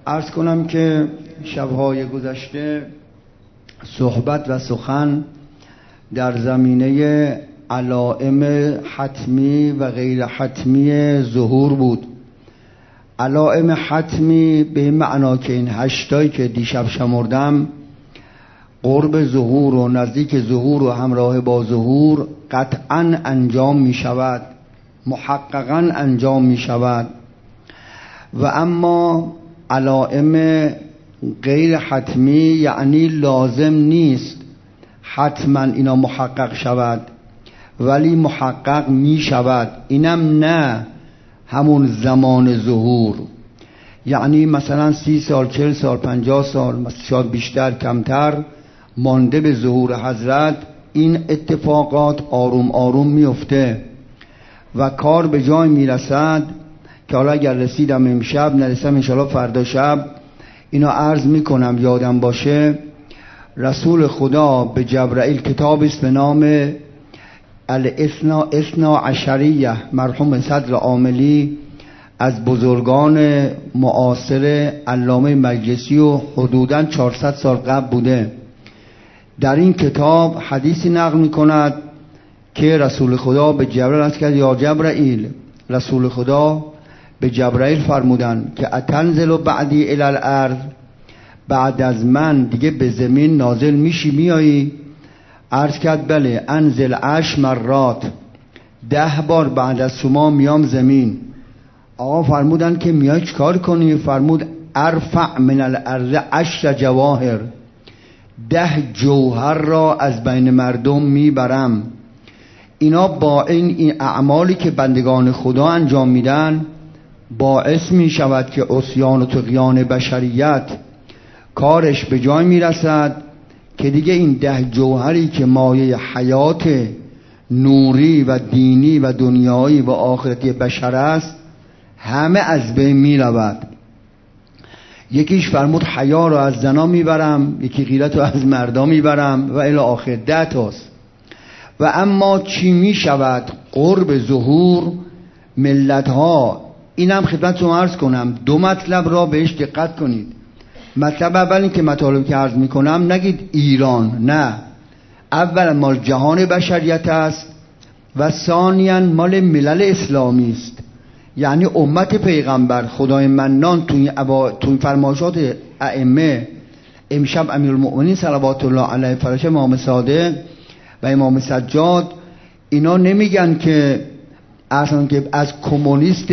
عرض کنم که شبهای گذشته صحبت و سخن در زمینه علائم حتمی و غیر حتمی ظهور بود. علائم حتمی به این معنا که این 8 که دیشب شمردم قرب ظهور و نزدیک ظهور و همراه با ظهور قطعا انجام می شود، محققا انجام می شود. و اما علائم غیر حتمی یعنی لازم نیست حتما اینا محقق شود، ولی محقق می شود، اینم نه همون زمان ظهور، یعنی مثلا 30 سال 40 سال 50 سال شاید بیشتر کمتر مانده به ظهور حضرت. این اتفاقات آروم آروم میفته و کار به جای میرسد که حالا اگر رسیدم امشب نرسم انشاءالله فردا شب اینا عرض میکنم یادم باشه. رسول خدا به جبرائیل کتاب است به نام الاثنا عشریه مرحوم صدر عاملی از بزرگان معاصر علامه مجلسی و حدوداً 400 سال قبل بوده. در این کتاب حدیثی نقل میکند که رسول خدا به جبرائیل عرض کرد یا جبرائیل، رسول خدا به جبرائیل فرمودن که اتنزل بعدی الی الارض، بعد از من دیگه به زمین نازل میشی میایی؟ عرض کرد بله. انزل 10 مرات، 10 بار بعد از شما میام زمین. آقا فرمودن که میای چیکار کنی؟ فرمود ارفع من الارض 10 جواهر، 10 جوهر را از بین مردم میبرم. اینا با این اعمالی که بندگان خدا انجام میدن باعث میشود که عصیان و طغیان بشریت کارش به جای میرسد که دیگه این 10 جوهری که مایه حیات نوری و دینی و دنیایی و آخرتی بشر است همه از بین می رود. یکیش فرمود حیا رو از زنا میبرم، یکی غیرت رو از مردا میبرم و الی آخر 10 تاست. و اما چی می شود قرب ظهور ملت ها؟ اینم خدمتتون عرض کنم 2 مطلب را بهش دقت کنید. مطلب اول این که مطالب که عرض میکنم نگید ایران، نه، اول مال جهان بشریت است و ثانیاً مال ملل اسلامی است. یعنی امت پیغمبر خدای منان توی فرمایشات ائمه، امشب امیرالمؤمنین صلوات الله علیه فرش امام صادق و امام سجاد، اینا نمیگن که اصلا که از کمونیست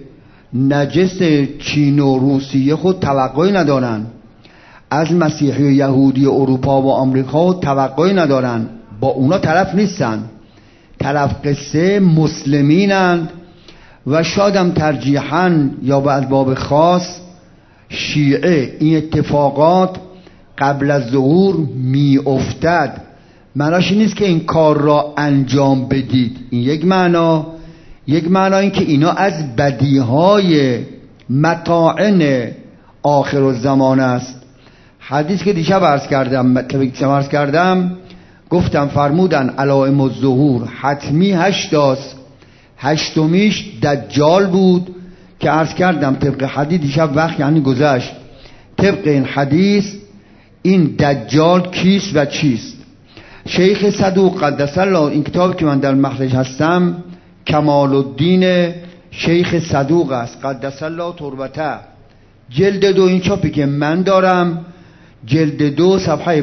نجس چین و روسیه خود توقعی ندارن، از مسیحی و یهودی اروپا و آمریکا توقعی ندارن، با اونا طرف نیستن، طرف قصه مسلمینند و شادم ترجیحاً یا به اسباب خاص شیعه. این اتفاقات قبل از ظهور می افتد، معناش نیست که این کار را انجام بدید. این یک معنا این که اینا از بدیهای مطاعن آخر الزمان است. حدیث که دیشب عرض کردم گفتم فرمودن علائم الظهور حتمی 8 است، 8میش دجال بود که عرض کردم طبق حدیث دیشب وقت یعنی گذشت. طبق این حدیث این دجال کیست و چیست؟ شیخ صدوق قدس الله، این کتاب که من در مخرج هستم کمال الدین شیخ صدوق است قدس الله تربته، جلد 2 این چاپی که من دارم، جلد 2 صفحه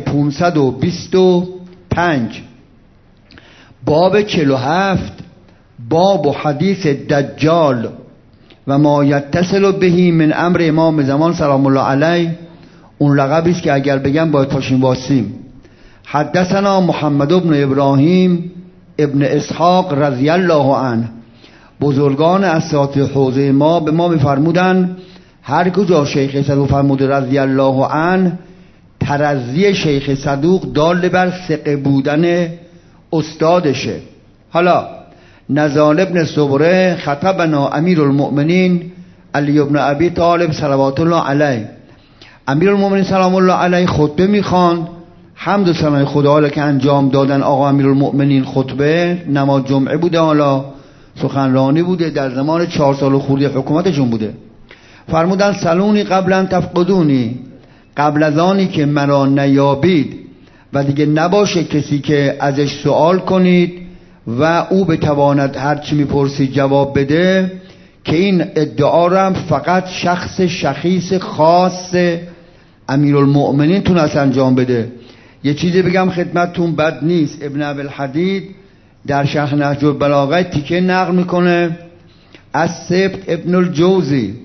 525 باب 47 باب حدیث دجال و ما یتصل بهی من امر امام زمان سلام الله علیه. اون لقبی است که اگر بگم باید پاشیم واسیم. حدثنا محمد ابن ابراهیم ابن اسحاق رضی الله عنه. بزرگان اساتید حوزه ما به ما میفرمودن هر کجا شیخ صدوق فرمود رضی الله عنه، ترضی شیخ صدوق دال بر ثقه بودن استادشه. حالا نزال ابن صبره خطبنا امیرالمؤمنین علی ابن ابی طالب صلوات الله علیه. امیرالمؤمنین سلام الله علیه خطبه میخواند، حمد و ثنای خدا که انجام دادن آقا امیرالمؤمنین. خطبه نماز جمعه بوده، حالا سخنرانی بوده، در زمان 4 سال خورده حکومتشون بوده. فرمودن سلونی قبلا تفقدونی، قبل از آنی که مرا نیابید و دیگه نباشه کسی که ازش سوال کنید و او بتواند هر چی میپرسید جواب بده، که این ادعا رو فقط شخص شخیص خاص امیرالمؤمنین تونست انجام بده. یه چیزی بگم خدمتتون، بد نیست. ابن ابوالحدید در شرح نهج البلاغه تیکه نقل میکنه از سبط ابن الجوزی،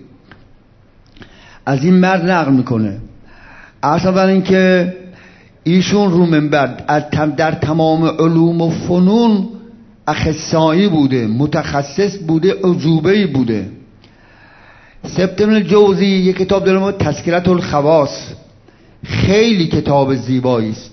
از این مرد نقل میکنه. اصلا این که ایشون رو منبر در تمام علوم و فنون اخصایی بوده، متخصص بوده، عجوبه‌ای بوده. سبط ابن الجوزی یک کتاب داره تذکرة الخواص، خیلی کتاب زیبایی است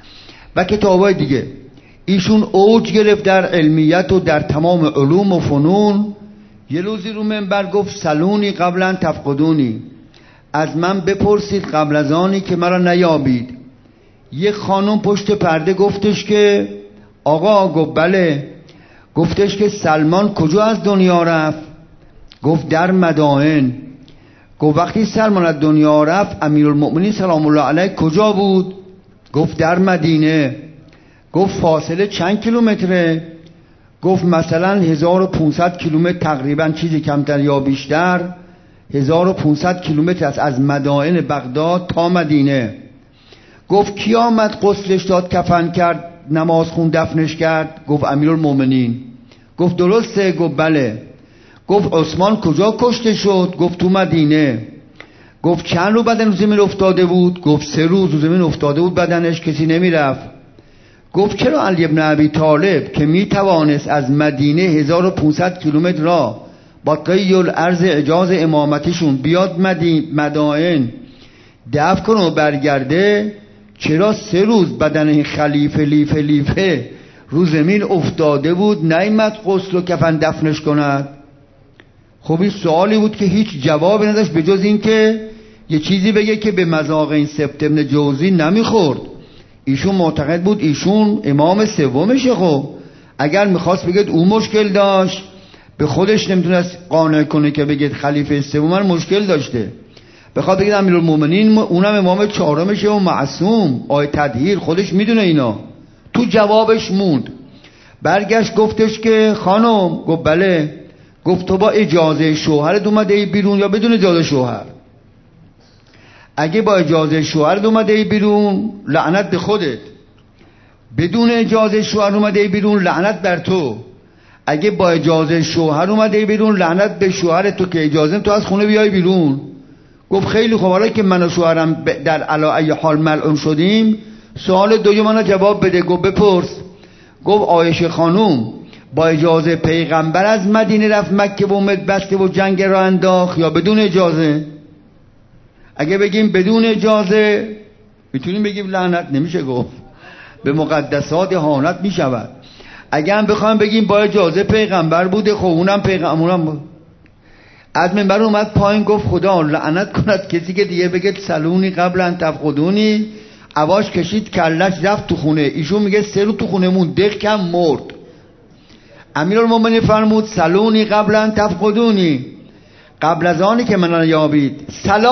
و کتابای دیگه. ایشون اوج گرفت در علمیت و در تمام علوم و فنون. یه روزی رو منبر گفت سلونی قبلا تفقدونی، از من بپرسید قبل از آنی که مرا نیابید. یه خانم پشت پرده گفتش که آقا، گفت بله. گفتش که سلمان کجا از دنیا رفت؟ گفت در مدائن. گفت وقتی سلمان از دنیا رفت امیرالمؤمنین سلام الله علیه کجا بود؟ گفت در مدینه. گفت فاصله چند کیلومتره؟ گفت مثلا 1500 کیلومتر تقریبا، چیزی کمتر یا بیشتر. 1500 کیلومتر است از مدائن بغداد تا مدینه. گفت کی آمد غسلش داد، کفن کرد، نماز خون، دفنش کرد؟ گفت امیرالمؤمنین. گفت درسته؟ گفت بله. گفت عثمان کجا کشته شد؟ گفت تو مدینه. گفت چند روز بدن رو زمین افتاده بود؟ گفت 3 روز رو زمین افتاده بود بدنش، کسی نمیرفت. گفت چرا علی ابن ابی طالب که میتوانست از مدینه 1500 کیلومتر را با طی الارض اجاز امامتشون بیاد مدائن دفع کنه و برگرده، چرا 3 روز بدن این خلیفه رو زمین افتاده بود نیامد غسل و کفن دفنش کند؟ خب این سوالی بود که هیچ جوابی نداشت به جز این که یه چیزی بگه که به مذاق این سبط ابن جوزی نمیخورد. ایشون معتقد بود ایشون امام سومشه. خب اگر میخواست بگید اون مشکل داشت، به خودش نمیتونست قانع کنه که بگید خلیفه سوم مشکل داشته. بخواد بگید امیرالمؤمنین اونم امام 4مشه و معصوم، آیه تطهیر، خودش میدونه اینا. تو جوابش موند. برگشت گفتش که خانم. گفت بله. گفت تو با اجازه شوهرت اومده ای بیرون یا بدون اجازه شوهر؟ اگه با اجازه شوهرت اومده ای بیرون لعنت به خودت، بدون اجازه شوهر اومده ای بیرون لعنت بر تو. اگه با اجازه شوهر اومده ای بیرون لعنت به شوهرت، تو که اجازه تو از خونه بیای بیرون. گفت خیلی خوب، حالا که من و شوهرم در علی حال ملعون شدیم، سوال دوم منو جواب بده. گفت بپرس. گفت عایشه خانوم با اجازه پیغمبر از مدینه رفت مکه و امید بسته و جنگ را انداخت یا بدون اجازه؟ اگه بگیم بدون اجازه میتونیم بگیم لعنت، نمیشه گفت، به مقدسات اهانت میشود. اگه هم بخوایم بگیم با اجازه پیغمبر بوده، خب اونم پیغمبرم بود. از منبر اومد پایین گفت خدا لعنت کند کسی که دیگه بگه سلونی قبلا تفقدونی. عواش کشید کلش رفت تو خونه. ایشون میگه 3 روز تو خونه مون، دق کم مرد. امیرالمومنین فرمود سلونی قبلا تفقدونی، قبل از آنی که من یابید.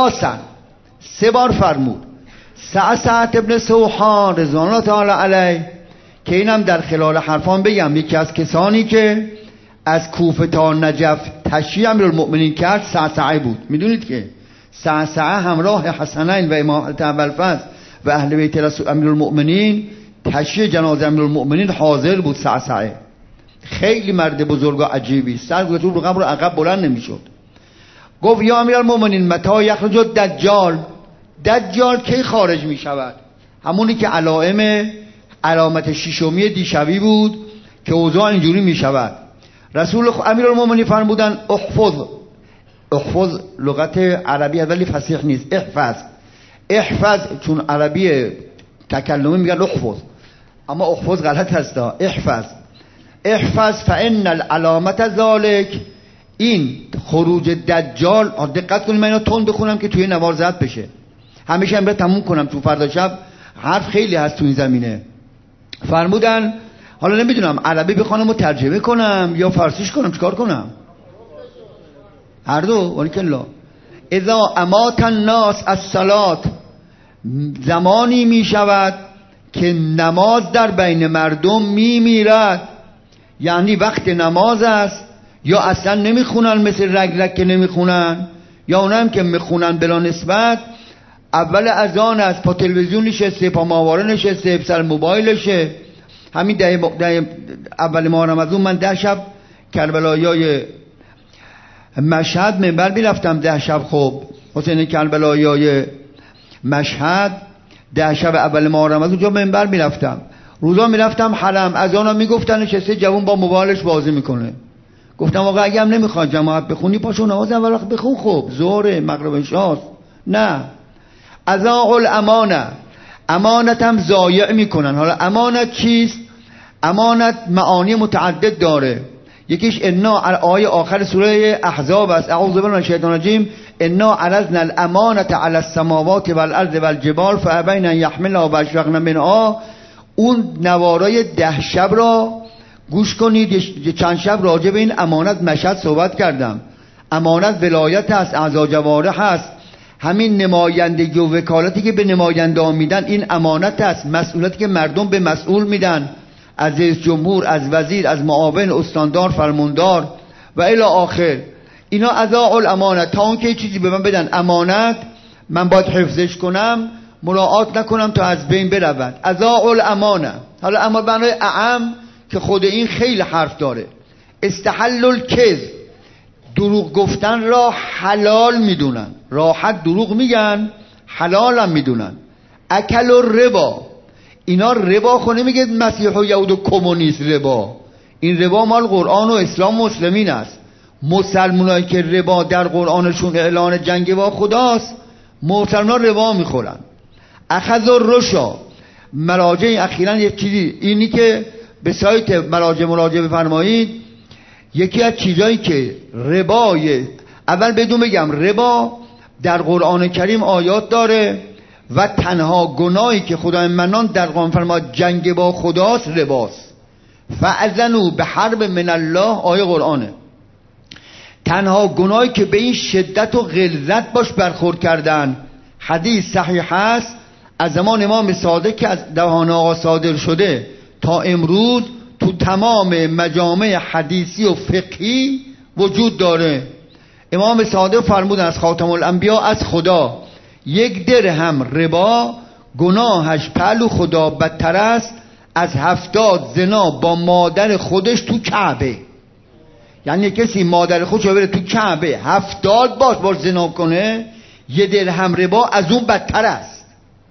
3 بار فرمود. سعد ابن سوحان رضوان الله تعالی علیه، که اینم در خلال حرفان بگم، یکی از کسانی که از کوفه تا نجف تشییع امیرالمؤمنین کرد سعسعه بود. میدونید که سعسعه همراه حسنین و امام ابوالفضل و اهل بیت رسول امیرالمؤمنین تشییع جنازه امیرالمؤمنین حاضر بود. سعسعه خیلی مرد بزرگ و عجیبی، سر گذاشت رو قبر عقب بلند نمیشد. گفت یا امیرالمؤمنین متى یخرج دجال کی خارج می شود؟ همونی که علامت ششمی دیشبی بود که اوضاع اینجوری می شود. رسول امیرالمؤمنین فرمودن احفظ لغت عربی ولی فصیح نیست. احفظ چون عربی تکلمی میگن احفظ، اما احفظ غلط هست. احفظ فان العلامت ذالک، این خروج دجال. دقت کنید من اینو تند بخونم که توی نوار ضبط بشه. همیشه امروز تموم کنم چون فردا شب حرف خیلی هست تو این زمینه. فرمودن حالا نمیدونم عربی بخونم و ترجمه کنم یا فارسیش کنم، چیکار کنم؟ هر دو. ولی کلا اذا امات الناس الصلات، زمانی می شود که نماز در بین مردم می میرد. یعنی وقت نماز است، یا اصلا نمیخونن مثل رگ رگ که نمیخونن، یا اونم که میخونن بلا نسبت. اول اذان است، پا تلویزیون نشسته، پا ماهواره نشسته، سر موبایلشه. همین ده اول ماه رمضان من 10 شب کربلایای مشهد منبر میرفتم، 10 شب. خب حسین کربلایای مشهد 10 شب اول ماه رمضان اونجا منبر میرفتم. روزا میرفتم حرم، اذانا میگفتن نشسته جوون با موبایلش بازی میکنه. گفتم آقا اگه هم نمیخواد جماعت بخونی پاشو نماز اول وقت بخون، خب ظهر مغرب عشاست. نه، اضاعوا الامانه، امانت هم ضایع میکنن. حالا امانت چیست؟ امانت معانی متعدد داره. یکیش انا، آیه آخر سوره احزاب است، اعوذ بالله من الشیطان الرجیم، انا عرضنا الامانه علی السماوات والارض والجبال فابین ان یحملنها واشفقن منها. اون نوارای 10 شب را گوش کنید. چند شب راجع به این امانت مشهد صحبت کردم. امانت ولایت است، اعضا جوارح است. همین نمایندگی و وکالتی که به نماینده ها میدن این امانت است. مسئولیتی که مردم به مسئول میدن، از رئیس جمهور، از وزیر، از معاون، استاندار، فرماندار و الی آخر، اینا اضاعوا الامانه. تا اون که چیزی به من بدن امانت، من باید حفظش کنم، مراعات نکنم تا از بین برود. اضاعوا الامانه. حالا اما معنای اعم که خود این خیلی حرف داره. استحلوا الکذب، دروغ گفتن را حلال میدونن، راحت دروغ میگن، حلال هم میدونن. اکل الربا، اینا ربا خونه میگه مسیح و یهود و کمونیست ربا. این ربا مال قرآن و اسلام و مسلمین است. مسلمانایی که ربا در قرآنشون اعلان جنگ با خداست، مسلمان ربا میخورن. اخذ الرشا، مراجع اخیراً یک چیزی اینی که به سایت مراجع بفرمایید، یکی از چیزایی که ربای، اول بدون بگم ربا در قرآن کریم آیات داره و تنها گناهی که خدای منان در قرآن فرماد جنگ با خداست رباست. فاذنوا بحرب من الله، آیه قرآنه. تنها گناهی که به این شدت و غلظت باش برخورد کردن، حدیث صحیح است، از زمان امام صادق که از دهان آقا صادر شده تا امروز تو تمام مجامع حدیثی و فقهی وجود داره. امام صادق فرمودن از خاتم الانبیا از خدا، 1 درهم ربا گناهش پهلو خدا بدتر است از 70 زنا با مادر خودش تو کعبه. یعنی کسی مادر خودش رو بره تو کعبه 70 باش زنا کنه، 1 درهم ربا از اون بدتر است.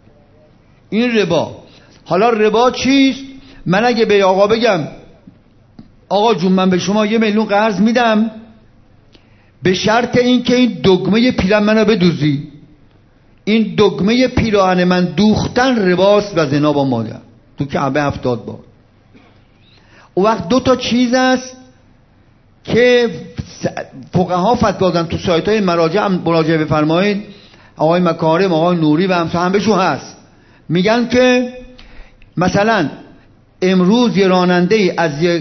این ربا. حالا ربا چیست؟ من اگه به آقا بگم آقا جون من به شما 1 میلیون قرض میدم به شرط این که این دگمه پیراهن منو بدوزی، این دگمه پیراهن من دوختن رباست و زنا با مادر تو کعبه 70 بار. اون وقت 2 تا چیز است که فقها فتوا دادن، تو سایت های مراجع هم مراجعه بفرمایید، آقای مکارم، آقای نوری و هم بهشون هست. میگن که مثلا امروز یه راننده از یک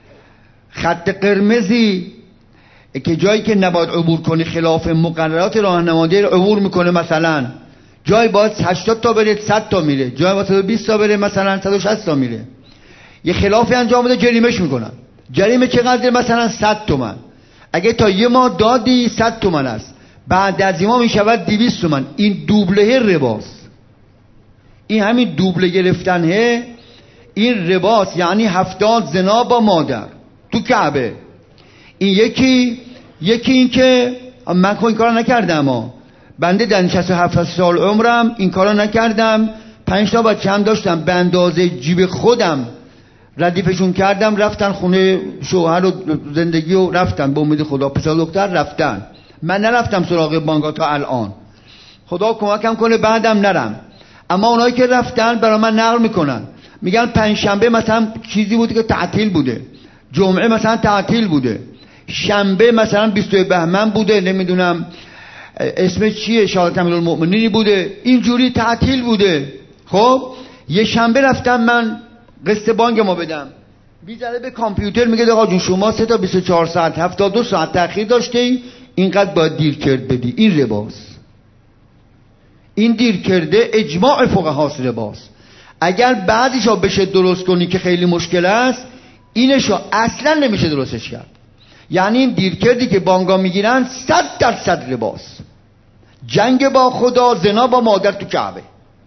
خط قرمزی که جایی که نباید عبور کنی خلاف مقررات راهنمایی عبور میکنه، مثلا جای باید 80 تا بره 100 تا میره، جای باید 120 تا بره مثلا 160 تا میره، یه خلافی انجام بده جریمهش میکنن. جریمه چقدر؟ مثلا 100 تومن. اگه تا 1 ماه دادی 100 تومن است، بعد از این ماه میشود 200 تومن. این دوبله رباست. این همین دوبله گرفتنه این رباست. یعنی 70 زنا با مادر تو کعبه. این یکی این که من این کارا نکردم بنده در 67 سال عمرم این کارا نکردم. 5 تا بچه هم داشتم، به اندازه جیب خودم ردیفشون کردم، رفتن خونه شوهر و زندگی و رفتن به امید خدا. پسر دکتر رفتن، من نرفتم سراغ بانکا تا الان. خدا کمکم کنه بعدم نرم. اما اونایی که رفتن برای من نقل میکنن، میگن 5 شنبه مثلا چیزی بوده که تعطیل بوده، جمعه مثلا تعطیل بوده، شنبه مثلا 22 بهمن بوده، نمیدونم اسم چیه، شهادت امیرالمؤمنین بوده، اینجوری تعطیل بوده. خب یه شنبه رفتم من قسط بانک ما بدم، بیزاره به کامپیوتر میگه آقا جون شما 3 تا 24 ساعت 72 ساعت تأخیر داشتی، اینقدر باید دیرکرد بدی. این رباس، این دیرکرده اجماع فقهاست رباس. اگر بعدیشو بشه درست کنی که خیلی مشکل است، اینشو اصلا نمیشه درستش کرد. یعنی این دیرکردی که بانگا میگیرن 100% رباس، جنگ با خدا، زنا با مادر تو کعبه.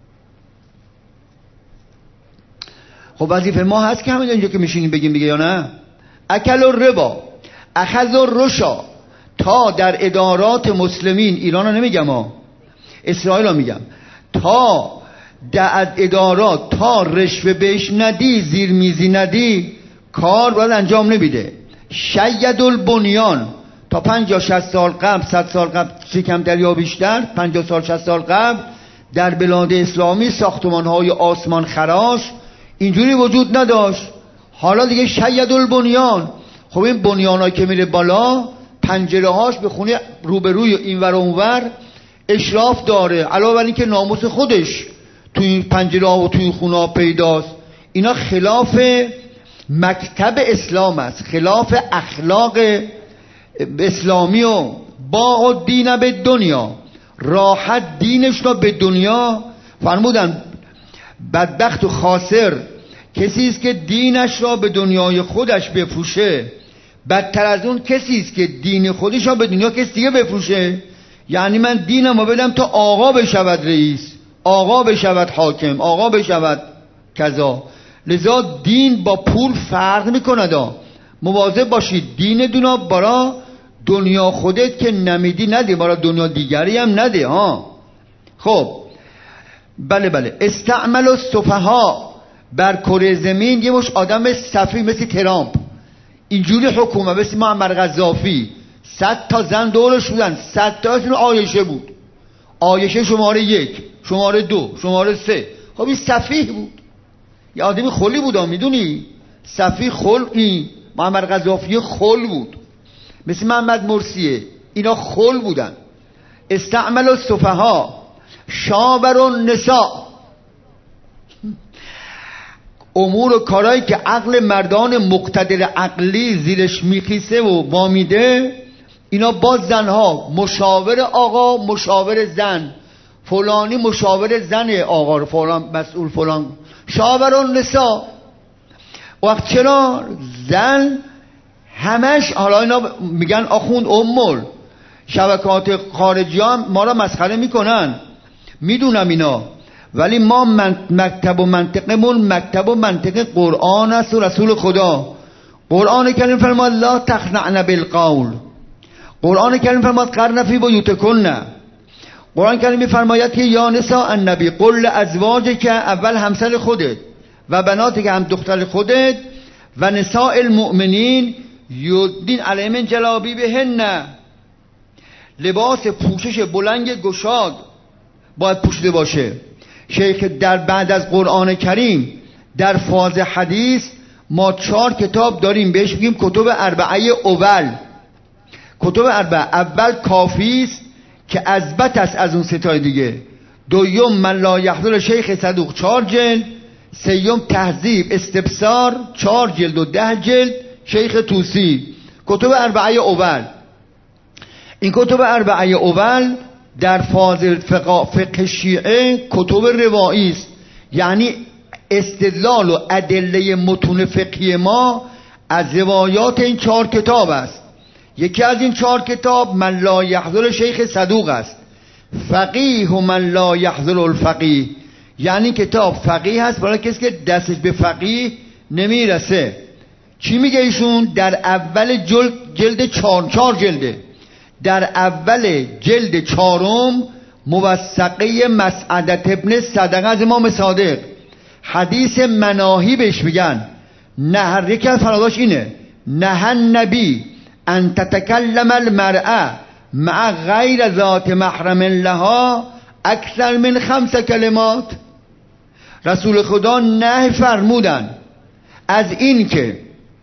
خب وظیفه ما هست که همین اینجا که میشینیم بگیم دیگه، یا نه؟ اکل الربا اخذ الرشا. تا در ادارات مسلمین، ایران رو نمیگم ها، اسرائیل رو میگم، تا در ادارات تا رشوه بهش ندی، زیر میزی ندی، کار باید انجام نمیده. شید البنیان، تا 50-60 سال قبل، 100 سال قبل، چه کمتر یا بیشتر، 50 سال 60 سال قبل در بلاد اسلامی ساختمان‌های آسمان خراش اینجوری وجود نداشت. حالا دیگه شید البنیان. خب این بنیانایی که میره بالا، پنجره‌هاش به خونه روبروی اینور و اونور اشراف داره، علاوه بر این که ناموس خودش تو این پنجره‌ها و تو این خونه‌ها پیداست. اینا خلاف مکتب اسلام است، خلاف اخلاق اسلامی. و با دین به دنیا، راحت دینش رو به دنیا. فرمودن بدبخت و خاسر کسی است که دینش را به دنیای خودش بفروشه، بدتر از اون کسی است که دین خودش را به دنیا کسی دیگه بفروشه. یعنی من دینم رو بدم تا آقا بشود رئیس، آقا بشود حاکم، آقا بشود کذا. لذا دین با پول فرق میکنه. مواظب باشید دین دونا برا دنیا خودت که نمیدی نده، برا دنیا دیگری هم نده ها. خب بله استعمل السفها. بر کره زمین یه مش آدم سفیه مثل ترامپ، اینجوری حکومت مثل معمر قذافی، 100 تا زن دورش بودن، 100 تاشون عایشه بود. عایشه شماره 1، شماره 2، شماره 3. خب این سفیه بود، یه آدمی خلی بود، میدونی سفیه خل. معمر قذافی خل بود، مثل محمد مرسیه، اینا خل بودن. استعمل السفها شاور النساء. امور و کارهایی که عقل مردان مقتدر عقلی زیرش میخیسه و وامیده، اینا با زنها، مشاور آقا، مشاور زن، فلانی مشاور زن آقا، فلان مسئول فلان. شاور النساء. وقت چرا زن همش، حالا اینا میگن آخوند امول، شبکات خارجی هم ما را مسخره میکنن، میدونم اینا، ولی ما مکتب و منطقمون مکتب و منطق قرآن است و رسول خدا. قرآن کریم فرماد لا تخنعن بالقول. قرآن کریم فرماد قرن فی بیوتکن. قرآن کریم میفرماید که یا نساء النبی قل ازواجک، که اول همسر خودت و بناتک، هم دختر خودت، و نساء المؤمنین یدین علیهم جلابیبهن. لباس پوشش بلند گشاد باید پوشیده باشه. شیخ در بعد از قرآن کریم در فاز حدیث ما 4 کتاب داریم، بهش میگیم کتب اربعه اول. کتب اربعه اول کافی است که اثبت است از اون 3 دیگه. دوم من لا یحضر شیخ صدوق 4 جلد. سیوم تهذیب استبصار 4 جلد و 10 جلد شیخ طوسی. کتب اربعه اول. این کتب اربعه اول در فاز فقه شیعه کتب روایی است، یعنی استدلال و ادله متون فقهی ما از روایات این 4 کتاب است. یکی از این 4 کتاب من لا یحضر شیخ صدوق است. فقیه و من لا یحضر الفقیه، یعنی کتاب فقیه هست برای کسی که دستش به فقیه نمیرسه. چی میگه ایشون؟ در اول جلد 4 جلده، در اول جلد 4 موثقه مسعدت ابن صدقه از امام صادق، حدیث مناهی بهش میگن. نه، یکی از فراداش اینه نه النبی ان تتکلم المرأة مع غیر ذات محرم لها اکثر من 5 کلمات. رسول خدا نه فرمودن از این که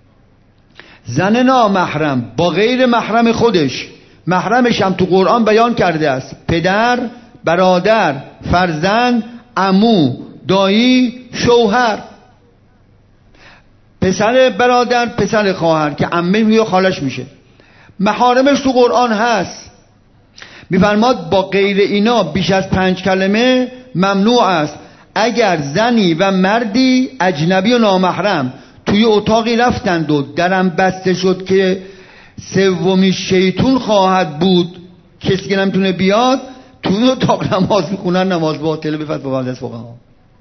زن نامحرم با غیر محرم خودش، محرمش هم تو قرآن بیان کرده است، پدر، برادر، فرزند، عمو، دایی، شوهر، پسر برادر، پسر خواهر که عمه یا خالش میشه، محارمش تو قرآن هست. میفرماد با غیر اینا بیش از 5 کلمه ممنوع است. اگر زنی و مردی اجنبی و نامحرم توی اتاقی رفتند و درم بسته شد که سومی شیطون خواهد بود، کسی که نمیتونه بیاد، توی اتاق نماز میخونن، نماز باطله به فتوا از فقها.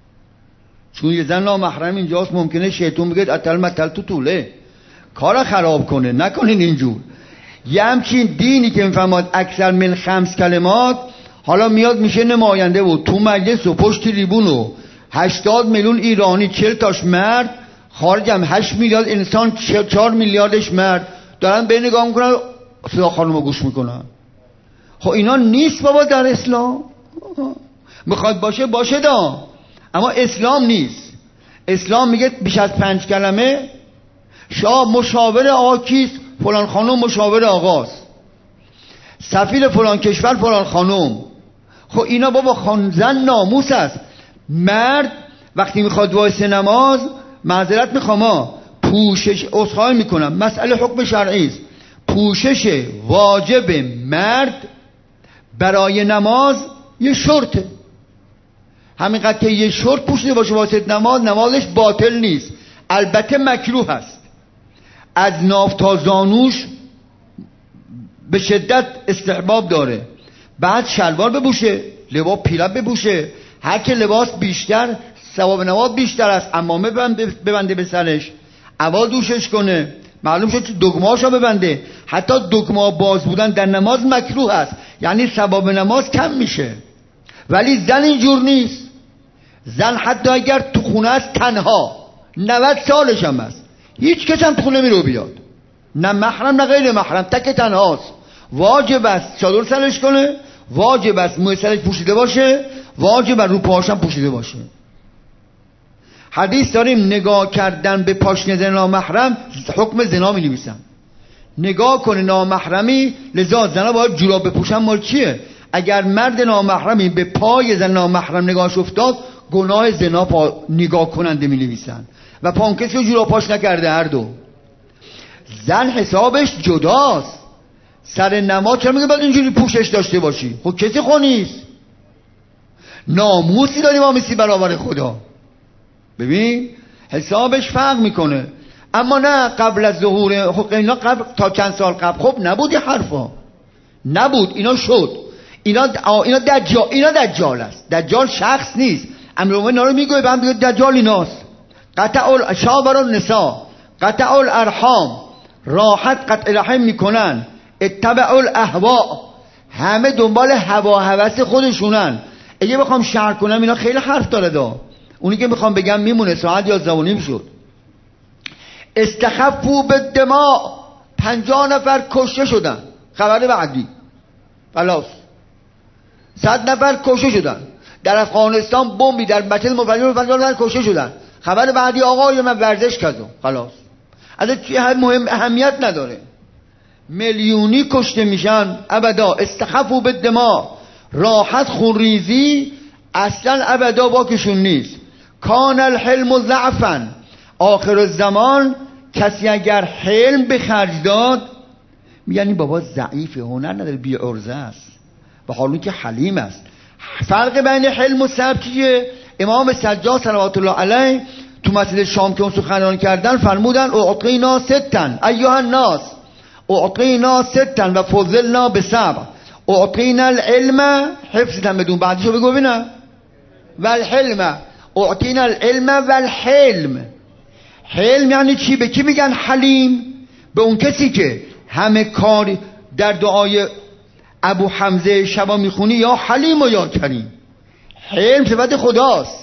چون یه زن نامحرم اینجاست، ممکنه شیطون بگه اتل متل تو طوله کار خراب کنه. نکنین اینجور. یه همچین دینی که میفهماد اکثر من 5 کلمات حالا میاد میشه نماینده و تو مجلس و پشت ریبون و 80 میلیون ایرانی 40 تاش مرد، خارجم 8 میلیارد انسان 4 میلیاردش مرد دارن به نگاه میکنن، صدا خانومو گوش میکنن. خب اینا نیست بابا در اسلام. میخواد باشه دا، اما اسلام نیست. اسلام میگه بیش از 5 کلمه. شاه مشاور آقا کیست؟ فلان خانم مشاور آقاست، سفیر فلان کشور فلان خانم. خب اینا بابا زن ناموس است. مرد وقتی میخواد وایسه نماز، معذرت میخوام پوشش عذرخواهی میکنم، مسئله حکم شرعی است. پوشش واجب مرد برای نماز یه شرطه. همینقدر که یه شرط پوشیده باشه واسه نمازش باطل نیست، البته مکروه است. از ناف تا زانوش به شدت استحباب داره. بعد شلوار بپوشه، لباس پیراب بپوشه، هر که لباس بیشتر ثواب نماز بیشتر است. عمامه ببنده به سرش، اول دوشش کنه، معلوم شد دگمه‌اشو ببنده. حتی دگمه باز بودن در نماز مکروه است، یعنی ثواب نماز کم میشه. ولی زن اینجور نیست. زن حتی اگر تو خونه است تنها 90 سالش هم است، هیچ کس هم تو خونه نمیره بیاد، نه محرم نه غیر محرم، تک تنهاست. واجب است چادر سرش کنه، واجب است موی سرش پوشیده باشه، واجب است رو پاهاش هم پوشیده باشه. حدیث داریم نگاه کردن به پاشنه زن نامحرم حکم زنا می نویسن. نگاه کنه نامحرمی، لذا زنا باید جوراب بپوشن. مال چیه؟ اگر مرد نامحرمی به پای زن نامحرم نگاهش افتاد، گناه زنا نگاه کننده می نویسن و پا کسی که جوراب پاش نکرده. هر دو. زن حسابش جداست. سر نماز چرا میگه باید اینجوری پوشش داشته باشی؟ خب کسی خونیست، ناموسی داری وامیسی برابر خدا. ببین حسابش فرق میکنه. اما نه قبل از ظهور، خب اینا قبل تا چند سال قبل خب نبود، یه حرفا نبود، اینا شد. اینا دجال است. دجال شخص نیست. امرومه اینا رو میگوه به هم بگه دجال ایناست. قطع الشابر النساء، قطع الارحام، راحت قطع رحم میکنن، اتبع الاهواء، همه دنبال هوا هوس خودشونن. اگه بخوام شرح کنم اینا خیلی حرف داره دا. اونی که میخوام بگم میمونه، ساعت 11:30 شد. استخفوا بالدماء، 50 نفر کشته شدن. خبر بعدی خلاص 100 نفر کشته شدن. در افغانستان بمبی در مسجد مفرد 50 نفر کشته شدن. خبر بعدی آقای من ورزش کردم. خلاص از چی مهم اهمیت نداره. میلیونی کشته میشن ابدا. استخفوا بالدماء، راحت خونریزی اصلا ابدا باکشون نیست. کان الحلم ضعفا، آخر الزمان کسی اگر حلم به خرج داد میگن بابا ضعیفه، هنر نداره، بی عرضه است، به حالی که حلیم است. فرق بین حلم و صبر چیه؟ امام سجاد صلوات الله علیه تو مسجد شام که اون سخنرانی کردن فرمودن اعطینا ستن ایها الناس، اعطینا ستن و فضلنا بصبر، اعطینا العلم، حفظتن بدون بعدشو بگو ببینم، و الحلم، اعطینا العلم و الحلم. حلم یعنی چی؟ به کی میگن حلیم؟ به اون کسی که همه کاری در دعای ابو حمزه شبا میخونی یا حلیم و یا کریم. حلم صفت خداست.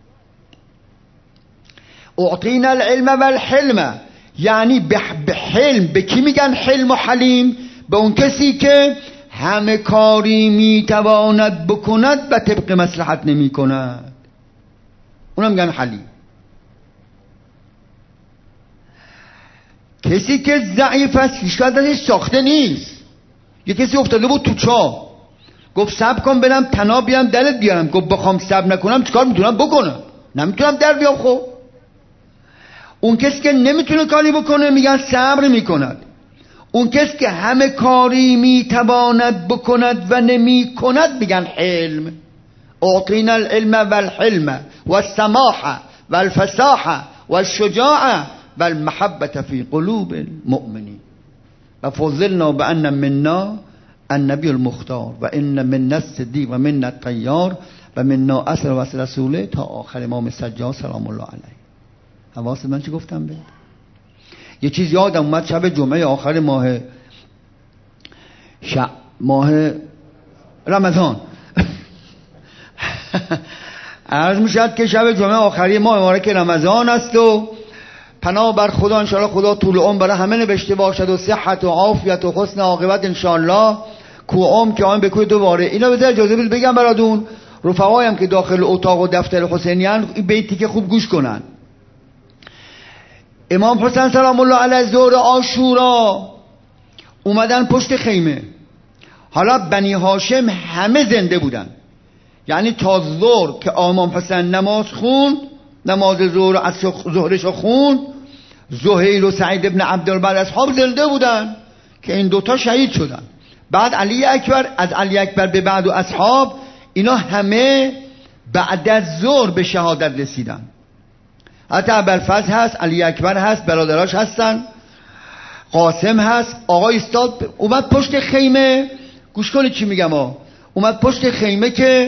اعطینا العلم و الحلم یعنی به حلم، به کی میگن حلم و حلیم؟ به اون کسی که همه کاری میتواند بکند و طبق مصلحت نمی کند، اونم میگن حلیم. کسی که ضعیف است هیچ‌کس ازش ساخته نیست. یه کسی افتاده بود تو چاه، گفت صبر کن برم تناب بیارم درت بیارم. گفت بخوام صبر نکنم چیکار میتونم بکنم؟ نمیتونم در بیام. خب اون کسی که نمیتونه کاری بکنه میگن صبر میکند. اون کس که همه کاری میتواند بکند و نمی کند میگن حلم. اعطینا العلم والحلم والسماحه والفصاحه والشجاعه والمحبه فی قلوب المؤمنین و فضلنا بان منا النبی المختار و ان منا الصدیق و منا الطیار و منا اثر و اثر رسوله تا آخر امام سجاد سلام الله علیه. حواست من چی گفتم به یه چیز یادم اومد شب جمعه آخر ماه رمضان عرض میشد که شب جمعه آخری ماه مبارک رمضان است و پناه بر خدا انشاءالله خدا طول عمر برای همه نوشته باشد و صحت و عافیت و حسن عاقبت انشاءالله کوام که آن بکوی دوباره. اینا بذار اجازه بدید بگم براتون رفقایم که داخل اتاق و دفتر حسینیان این بیتی که خوب گوش کنن. امام حسین سلام الله علیه ظهر عاشورا اومدن پشت خیمه. حالا بنی هاشم همه زنده بودن، یعنی تا ظهر که امام حسین نماز خوند، نماز ظهر از ظهرش خوند، زهیر و سعید ابن عبدالبر اصحاب زنده بودن که این دوتا شهید شدن. بعد علی اکبر، از علی اکبر به بعد و اصحاب اینا همه بعد از ظهر به شهادت رسیدن. حتی ابوالفضل هست، علی اکبر هست، برادراش هستن، قاسم هست. آقا استاد اومد پشت خیمه، گوش کنید چی میگم اومد پشت خیمه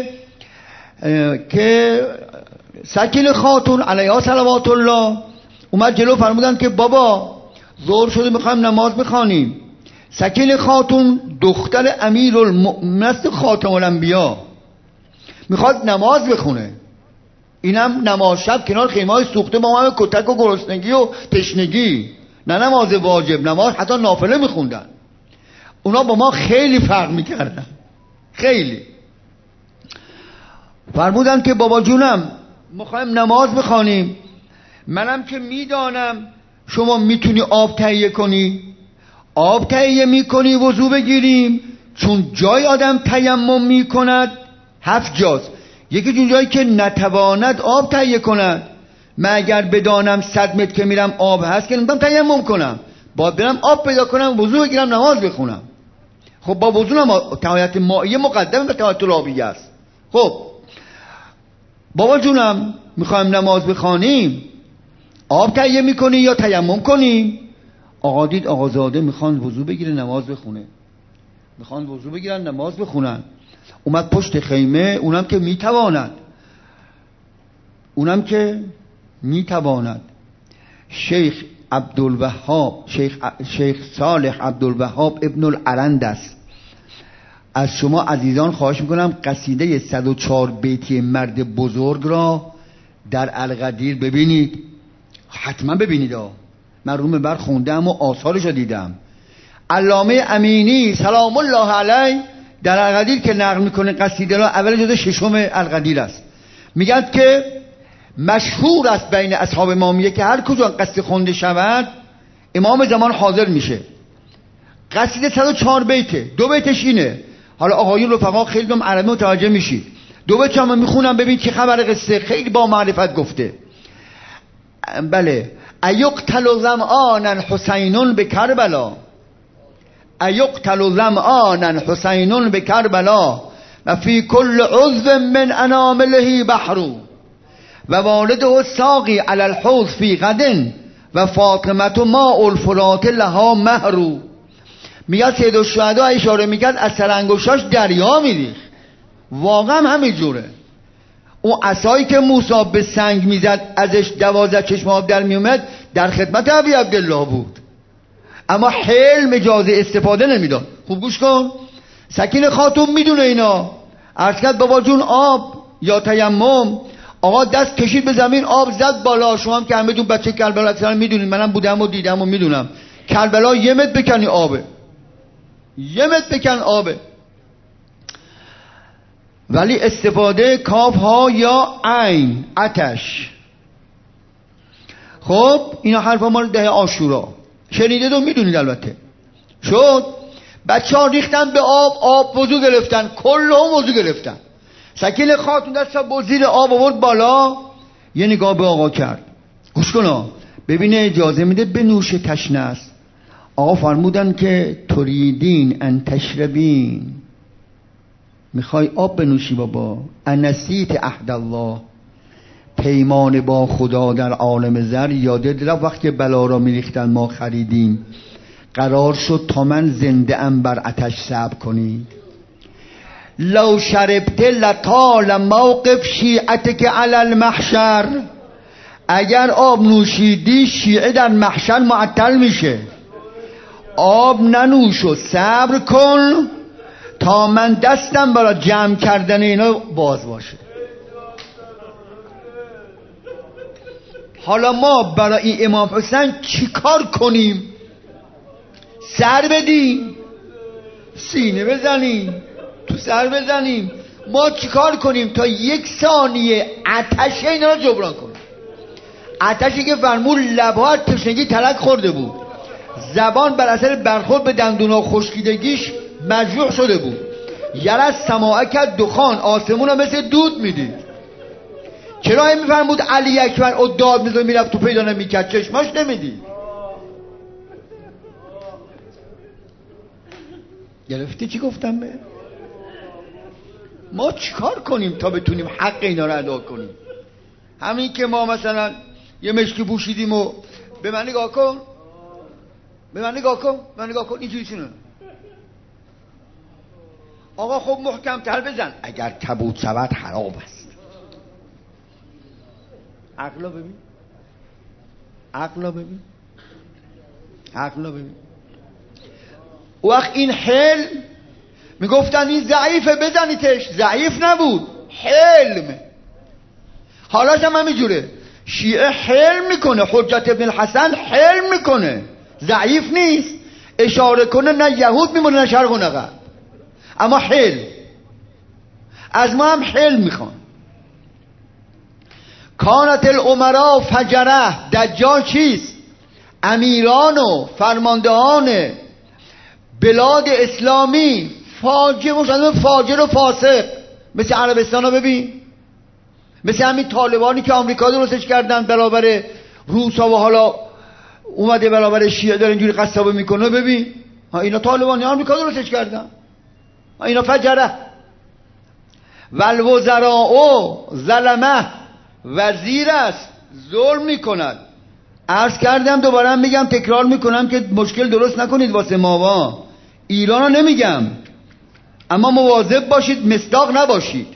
که سکین خاتون علیها صلوات الله اومد جلو، فرمودن که بابا ظهر شده میخوایم نماز بخوانیم. سکین خاتون دختر امیرالمؤمنین است، خاتم الانبیا، میخواد نماز بخونه. اینم نماز شب کنار خیمه‌های سوخته با همه کتک و گرسنگی و تشنگی، نه نماز واجب، نماز حتی نافله میخوندن. اونا با ما خیلی فرق میکردن، خیلی. فرمودن که بابا جونم میخوایم نماز بخوانیم، منم که میدانم شما میتونی آب تهیه کنی، آب تهیه میکنی وضو بگیریم، چون جای آدم تیمم میکند 7 جاست، یکی جون جایی که نتواند آب تهیه کند. من اگر بدانم 100 متر که میرم آب هست که نمیدونم تیمم کنم، باید برم آب پیدا کنم وضو بگیرم نماز بخونم. خب با وضو طهارت مائیه مقدم به طهارت آبیه است. خب بابا جونم میخوایم نماز بخوانیم، آب تهیه میکنی یا تیمم کنیم؟ آقا دید آقازاده میخوان وضو بگیره نماز بخونه، میخوان وضو بگیرن نماز بخونن. اومد پشت خیمه، اونم که میتواند شیخ عبدالوهاب، شیخ صالح عبدالوهاب ابن العرند است. از شما عزیزان خواهش میکنم قصیده 104 بیتی مرد بزرگ را در القدیر ببینید، حتما ببینید. من روم بر خوندم و آثارش رو دیدم. علامه امینی سلام الله علیه در القدیر که نقل میکنه قصیده را، اول جزء 6 القدیر است، میگن که مشهور است بین اصحاب امامیه که هر کجا قصیده خونده شود امام زمان حاضر میشه. قصیده 104 بیته، 2 بیتش اینه. حالا آقایون رفقا خیلی هم عربی متوجه میشید. 2 بیت هم میخونم ببین چه خبر قصه، خیلی با معرفت گفته. بله. ایقتل ظمآنا حسین بکربلا، ایقتل ظمآنا حسین بکربلا و فی کل عضو من انامله بحر و والده الساقی علی الحوض فی غد و فاطمه ماء الفرات لها مهر. میاد سید الشهدا اشاره میکرد از سر انگشتاش دریا میریخت. واقعا همینجوره. اون عصایی که موسی به سنگ میزد ازش 12 چشم آب در میومد در خدمت ابی عبدالله بود، اما حلم اجازه استفاده نمیداد. خوب گوش کن، سکین خاتون میدونه اینا. عرض کرد بابا جون آب یا تیمم. آقا دست کشید به زمین، آب زد بالا. شما هم که همه بچه کربلا اکثرا میدونید، منم بودم و دیدم و میدونم کربلا 1 متر بکنی آبه، 1 متر بکن آبه. ولی استفاده کاف ها یا عین آتش. خب اینا حرف مال 10 عاشورا شنیده و میدونید البته. شد بچه ها ریختن به آب وضو گرفتن، کلهم وضو گرفتن. سکین خاتون دست با زیر آب آورد بالا، یه نگاه به آقا کرد. گوش کن ببینه اجازه میده به نوش تشنه است. آقا فرمودن که تریدین ان تشربین، میخوای آب بنوشی بابا. انسیت عهد الله، پیمان با خدا در عالم زر یادت رفت وقتی بلا را میریختن ما خریدیم، قرار شد تا من زنده ام بر آتش صبر کنی. لو شربت لطال موقف شیعتک علی المحشر، اگر آب نوشیدی شیعه در محشر معطل میشه. آب ننوش و صبر کن تا من دستم برای جمع کردن اینا باز باشه. حالا ما برای این امام حسین چی کار کنیم؟ سر بدیم، سینه بزنیم، تو سر بزنیم؟ ما چی کار کنیم تا 1 ثانیه آتش اینا رو جبران کنیم؟ آتشی که فرمود لبها تشنگی تلک خورده بود، زبان بر اثر برخورد به دندونا خشکیدگیش مجروح شده بود. یرا سماعه کرد دخان، آسمون رو مثل دود میدید. چرا این میفرمود علی اکبر او داد میزد میرفت تو پیدا نمیکرد، چشماش نمیدید؟ گرفتی چی گفتم به؟ ما چیکار کنیم تا بتونیم حق اینا رو ادا کنیم؟ همین که ما مثلا یه مشکی پوشیدیم و به من نگاه کن، به من نگاه کن، به من نگاه کن، اینجوری چونه؟ آقا خب محکم تر بزن. اگر کبود شود حرام است. عقلا ببین، عقلا ببین، عقلا ببین. وقت این حلم میگفتن این ضعیفه بزنیتش، ضعیف نبود، حلم. حالاش هم همینجوره، شیعه حلم میکنه، حجت ابن الحسن حلم میکنه، ضعیف نیست. اشاره کنه نه یهود میمونه نه شرق و نه غرب، اما حلم. از ما هم حلم میخوان. کانت الامراء فجره، دجال چیست؟ امیران و فرماندهان بلاد اسلامی فاجر و فاسق، مثل عربستان ها ببین، مثل همین طالبانی که آمریکا درستش کردن برابر روس ها و حالا اومده برابر شیعه داره اینجوری قصابه میکنه. ببین اینا طالبانی آمریکا درستش کردن، اینا فجره. والوزراء ظلمه، وزیر است ظلم میکند. عرض کردم دوباره میگم تکرار میکنم که مشکل درست نکنید واسه ماوا. ایران رو نمیگم، اما مواظب باشید مصداق نباشید.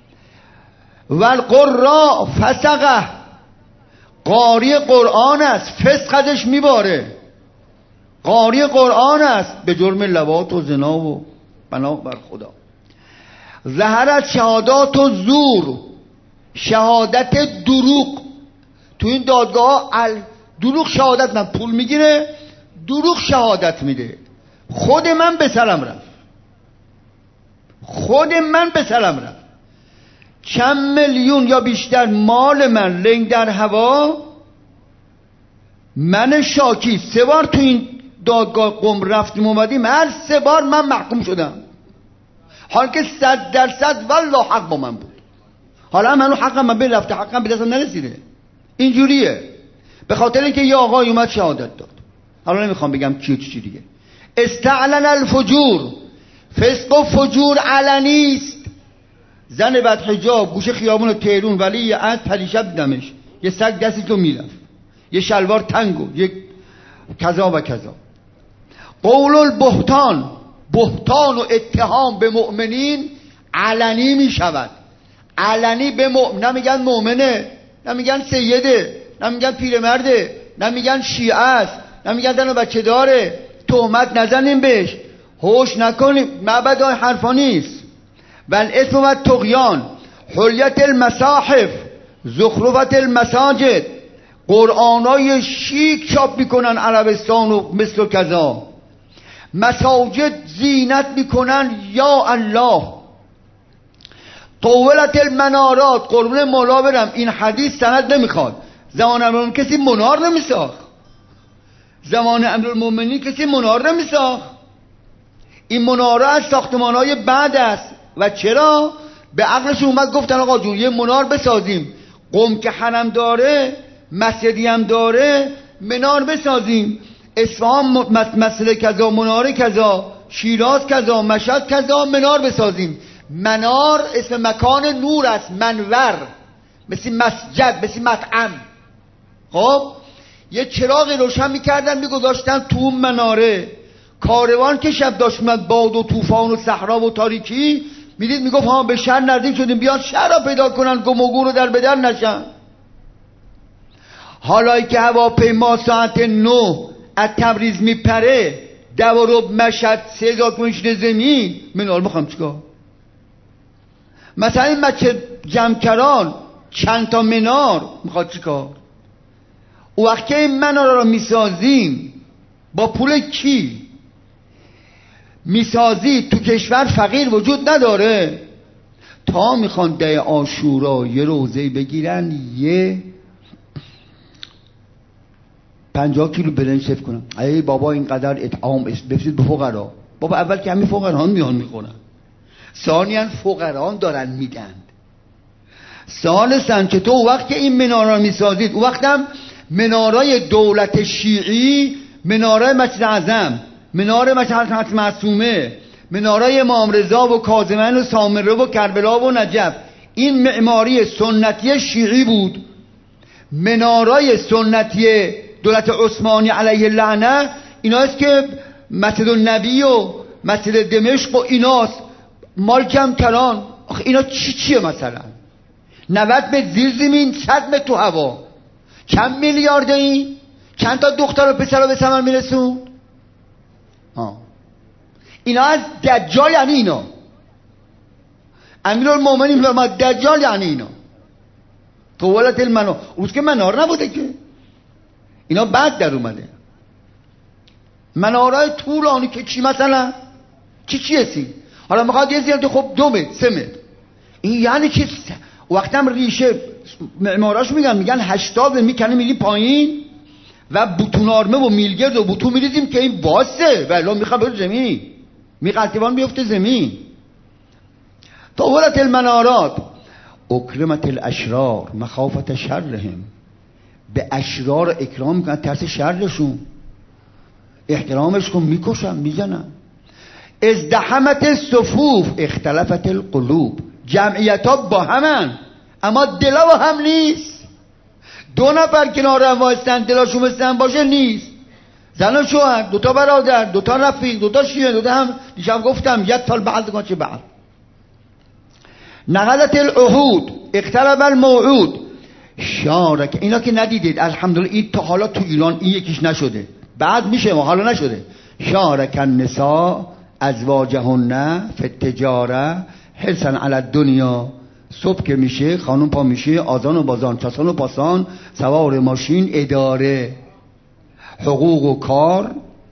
والقراء فسقه، قاری قرآن است، فسق ازش میباره. قاری قرآن است به جرم لواط و زنا و بنا بر خدا. ظهرت شهادات و زور، شهادت دروغ. تو این دادگاه دروغ شهادت، من پول میگیره دروغ شهادت میده. خود من به سرم رفت، خود من به سرم رفت. چند میلیون یا بیشتر مال من لنگ در هوا. من شاکی 3 بار تو این دادگاه قم رفتیم اومدیم، هر 3 بار من محکوم شدم، حال که 100% والله حق با من بود. حالا من حقم من رفته، حقم به دستم نرسیده. اینجوریه، به خاطر اینکه یه آقای اومد شهادت داد. حالا نمیخوام بگم چی دیگه. استعلن الفجور، فسق و فجور علنی است. زن بعد حجاب گوشه خیابون تهران، ولی یه عد پریشب دیدمش، یه سگ دستی تو میرفت، یه شلوار تنگو، یک کذا و کذا. قول البهتان، بهتان و اتهام به مؤمنین علنی می شود. علنی به نمیگن مؤمنه، نمیگن سیده، نمیگن پیرمرده، نمیگن شیعه است، نمیگن زن و بچه داره. تهمت نزنیم بهش، هوش نکنیم، معبد های حرفا نیست. بل اسم و طغیان، حلیت المصاحف، زخرفت المساجد. قرآنای شیک چاپ میکنن عربستان و مثل و کذا. مساجد زینت میکنن، یا الله. طولت المنارات، قربون مولا برم، این حدیث سند نمیخواد. زمان امیرالمومنین کسی منار نمیساخت، زمان امیرالمومنین کسی منار نمیساخت. این مناره از ساختمانهای بعد است. و چرا؟ به عقلش اومد گفتن آقا جون یه منار بسازیم، قم که حرم داره مسجدی هم داره، منار بسازیم. اصفهان مسئله کذا، مناره کذا، شیراز کذا، مشهد کذا، منار بسازیم. منار اسم مکان نور است، منور، مثل مسجد، مثل مطعم. خب یه چراغ روشن میکردن میگذاشتن تو اون مناره. کاروان که شب داشت میاد، باد و طوفان و صحرا و تاریکی، میدید میگفت ها به شهر نزدیک شدیم، بیان شهر را پیدا کنن، گم و گور رو در بدر نشن. حالا که هواپیما ساعت 9 از تبریز میپره، 10 مشهد 3000 کیلومتر زمین، منار میخوام چیکار؟ مثلا این بچه جمکران چند تا منار میخواد چیکار؟ او وقت که این منار را میسازیم با پول کی میسازی؟ تو کشور فقیر وجود نداره. تا میخوان ده عاشورا یه روزه بگیرن، یه 50 کیلو برنج صرف کنن. ای بابا اینقدر اطعام بفرستید به فقرا. بابا اول که همین فقران میان میخونن، ثانیاً فقران دارن میدن، ثالثاً که تو وقت که این منارا میسازید، او وقتم منارای دولت شیعی، منارای مسجد اعظم، مناره مسجد حضرت معصومه، منارای امام رضا و کاظمین و سامره و کربلا و نجف، این معماری سنتی شیعی بود. منارای سنتی دولت عثمانی علیه اللعنه ایناست که مسجد النبی و مسجد دمشق و ایناست، مال جمکران. آخه اینا چیه مثلا؟ 90 متر زیر زمین، 100 متر تو هوا، چند میلیارده این؟ چند تا دختر و پسر رو به ثمر میرسون؟ اینا از دجال، یعنی اینا امیرالمومنین فرمود دجال یعنی اینا. طولت المنار، روز که منار نبوده که، اینا بعد در اومده. منارای طولانی که چی مثلا؟ چی هستی؟ حالا میخواد یه زیرده، خب 2 متر 3 متر، این یعنی چی؟ وقتم ریشه معماراش میگن 80 میکنه میلی پایین و بوتون آرمه و میلگرد و بوتون میریزیم که این واسه ولی میخواد بره زمین، میقلتیوان میفته زمین. طولت المنارات اکرمت الاشرار مخافت شرهم، به اشرار اکرام میکنن ترس شرشون، احترامش کن، میکشن میزنن. ازدحمت الصفوف اختلفت القلوب، جمعیت ها با همن اما دلا با هم نیست. 2 نفر کنار هم وایستن دلاشون بستن باشه نیست. زن و شوهر، 2 تا برادر، 2 تا رفیق، 2 تا شیعه، 2 تا هم دیشب گفتم یک تا بعد کن چه بعد. نقلت العهود اقترب الموعود شارک، اینا که ندیدید الحمدلله، این تا حالا تو ایران این یکیش نشده، بعد میشه و حالا نشده. شارک النساء ازواجهن فی التجاره حرصا علی الدنیا، صبح که میشه خانم پا میشه، آذان و بازان، چسان و پاسان، سوار ماشین، اداره، حقوق و کار.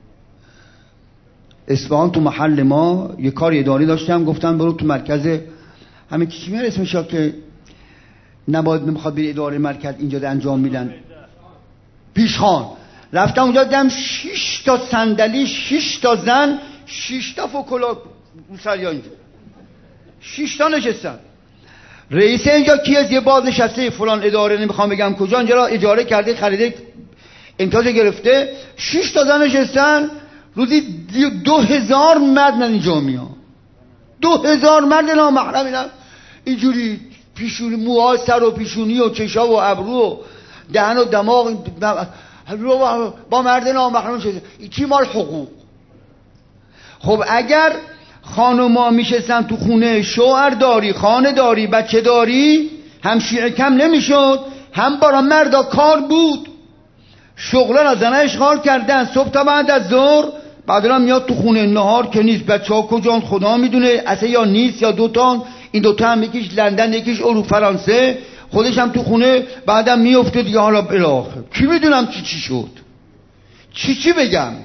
اصفهان تو محل ما یه کار اداری داشتم، گفتم برو تو مرکز همین چی میاد اسمش که نباید نمیخواد بری اداره مرکز اینجا ده انجام میدن، پیشخان. رفتم اونجا دیدم 6 تا صندلی، 6 تا زن، 6 تا فوکولا سریا اینجا 6 تا نشستن. رئیس اینجا کیه؟ یه باز نشسته فلان اداره، نمیخوام بگم کجا، اینجا را اجاره کرده، خریده، امتیاز گرفته. 6 تا زن نشستن، روزی 2000 مرد من اینجا میان، 2000 مرد نامحرم اینا اینجوری پیشونی، موها، سر و پیشونی و چشا و ابرو و دهن و دماغ با مرد نامحرم شده. کی مال حقوق؟ خب اگر خانوما میشستن تو خونه، شوهر داری، خانه داری، بچه داری، هم شیعه کم نمیشد، هم برا مردا کار بود، شغلان از زنه اشغال کردن. صبح تا بعد از ظهر، بعدم میاد تو خونه، نهار که نیست، بچه ها کجان خدا میدونه، اصلا یا نیست یا 2 تا، این 2 تا هم یکیش لندن یکیش اروپا فرانسه، خودش هم تو خونه، بعدم میفته دیگه. حالا بالاخره کی میدونم چی شد، چی بگم.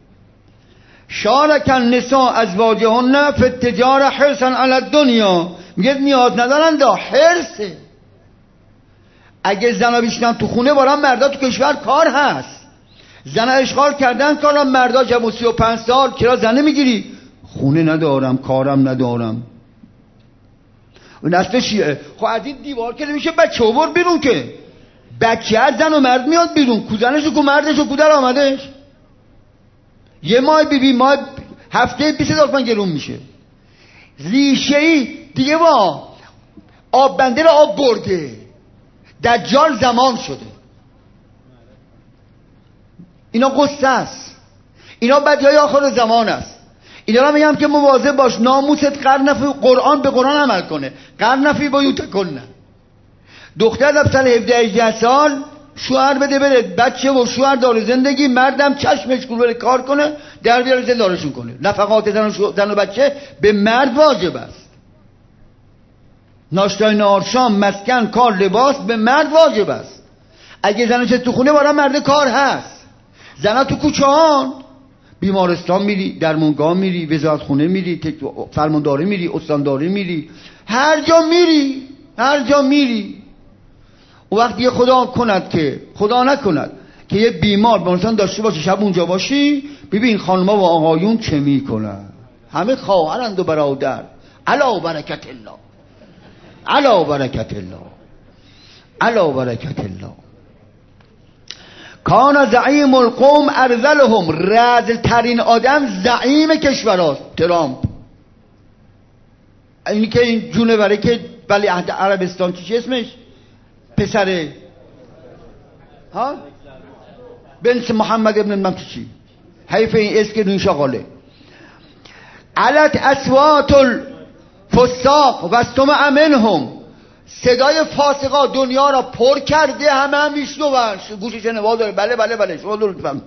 شارک النساء ازواجهن فی التجاره حرصا علی الدنیا، میگه نیاز ندارن، دا حرصه. اگه زنا بیشتن تو خونه، برای مردا تو کشور کار هست، زنا اشغال کردن کارم، مردا جمع 35 سال کرا زن نمیگیری، خونه ندارم، کارم ندارم. و نسل شیعه خب از این دیوار که نمیشه بچه بر بیرون، که بچه از زن و مرد میاد بیرون، کو زنشو کو مردشو کو در آمدش. یه ماه بی ماه هفته 20,000 تومان گرون میشه. ریشه ای دیگه با آب بنده رو آب برده، دجال زمان شده. اینا قصه است، اینا بدیهای آخر زمان است. اینا رو میگم که مواظب باش، ناموست قرنفی قرآن به قرآن عمل کنه. قرنفی با یوت کنه. دختر در سال 17-18 سال شوهر بده بره، بچه و شوهر داره زندگی، مردم چشمش کور بره کار کنه، در بیاره زندارشون کنه. نفقات زن و بچه به مرد واجب است. ناشتای نهار شام مسکن کار لباس به مرد واجب است. اگه زنش تو خونه برای مرد کار هست. زنا تو کوچه ها بیمارستان میری، درمونگاه میری، وزارت خونه میری، فرمانداری میری، استانداری میری، هر جا میری. و وقتی خدا نکند که یه بیمار بیمارستان داشته باشی، شب اونجا باشی، ببین خانم‌ها و آقایون چه میکنن. همه خواهرند و برادر. علا برکت الله، علا برکت الله، علا برکت الله. کان زعیم القوم ارذلهم، رذل ترین آدم زعیم کشوراست ترامپ. اینی که این جونوره که ولی عهد عربستان چی اسمش؟ پسره ها بنت محمد ابن الممتشی، حیف این اسم که نوش آقاله. علت اصوات الفساق و استمع منهم، صدای فاسقا دنیا را پر کرده، همه هم میشنون، گوشش نوا داره. بله شما درست فهمید.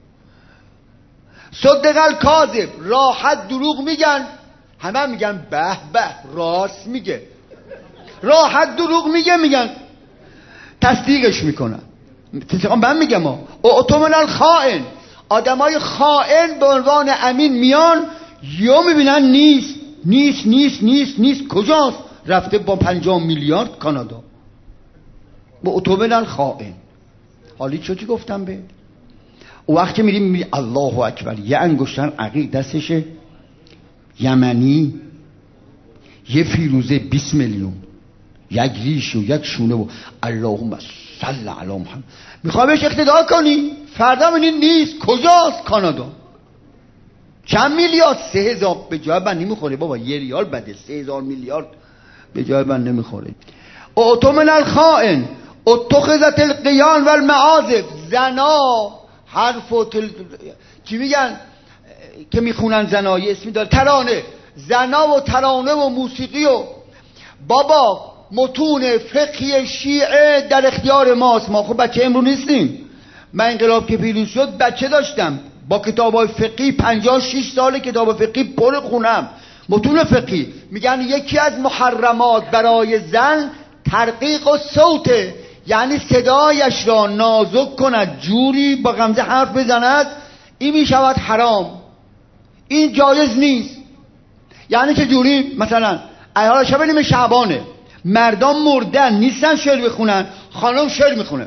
صدق الکاذب، راحت دروغ میگن، همه هم میگن به راست میگه. راحت دروغ میگن تصدیقش میکنن. من میگم اؤتمن الخائن، آدمای خائن به عنوان امین میان، یا میبینن نیست. کجاست؟ رفته با 50 میلیارد کانادا. با اؤتمن الخائن. حالی چی گفتم به او وقتی میریم الله اکبر، یه انگشتر عقیق دستشه، یمنی، یه فیروزه 20 میلیون، یک ریش و یک شونه و اللهم صل علی محمد. میخوای بهش اقتدا کنی، فردا میبینی نیست. کجاست؟ کانادا. چند میلیارد؟ 3000. به جای من نمیخوره بابا، 1 ریال بده. 3000 میلیارد به جای من نمیخوره. اؤتمن الخائن اتخذت القیان و المعازف، زنا حرف و چی میگن که میخونن زنا، یه اسمی داره، ترانه. زنا و ترانه و موسیقی و بابا متون فقهی شیعه در اختیار ماست. ما خب بچه امرو نیستیم. من انقلاب که پیروز شد بچه داشتم با کتابای فقهی، 56 سال کتاب فقهی پر خونم. متون فقهی میگن یکی از محرمات برای زن ترقیق و صوته، یعنی صدایش را نازک کند، جوری با غمزه حرف بزند، این میشود حرام، این جایز نیست. یعنی چه جوری؟ مثلا حالا شب نیمه شعبانه، مردان مردن نیستن شعر بخونن، خانم شعر میخونه.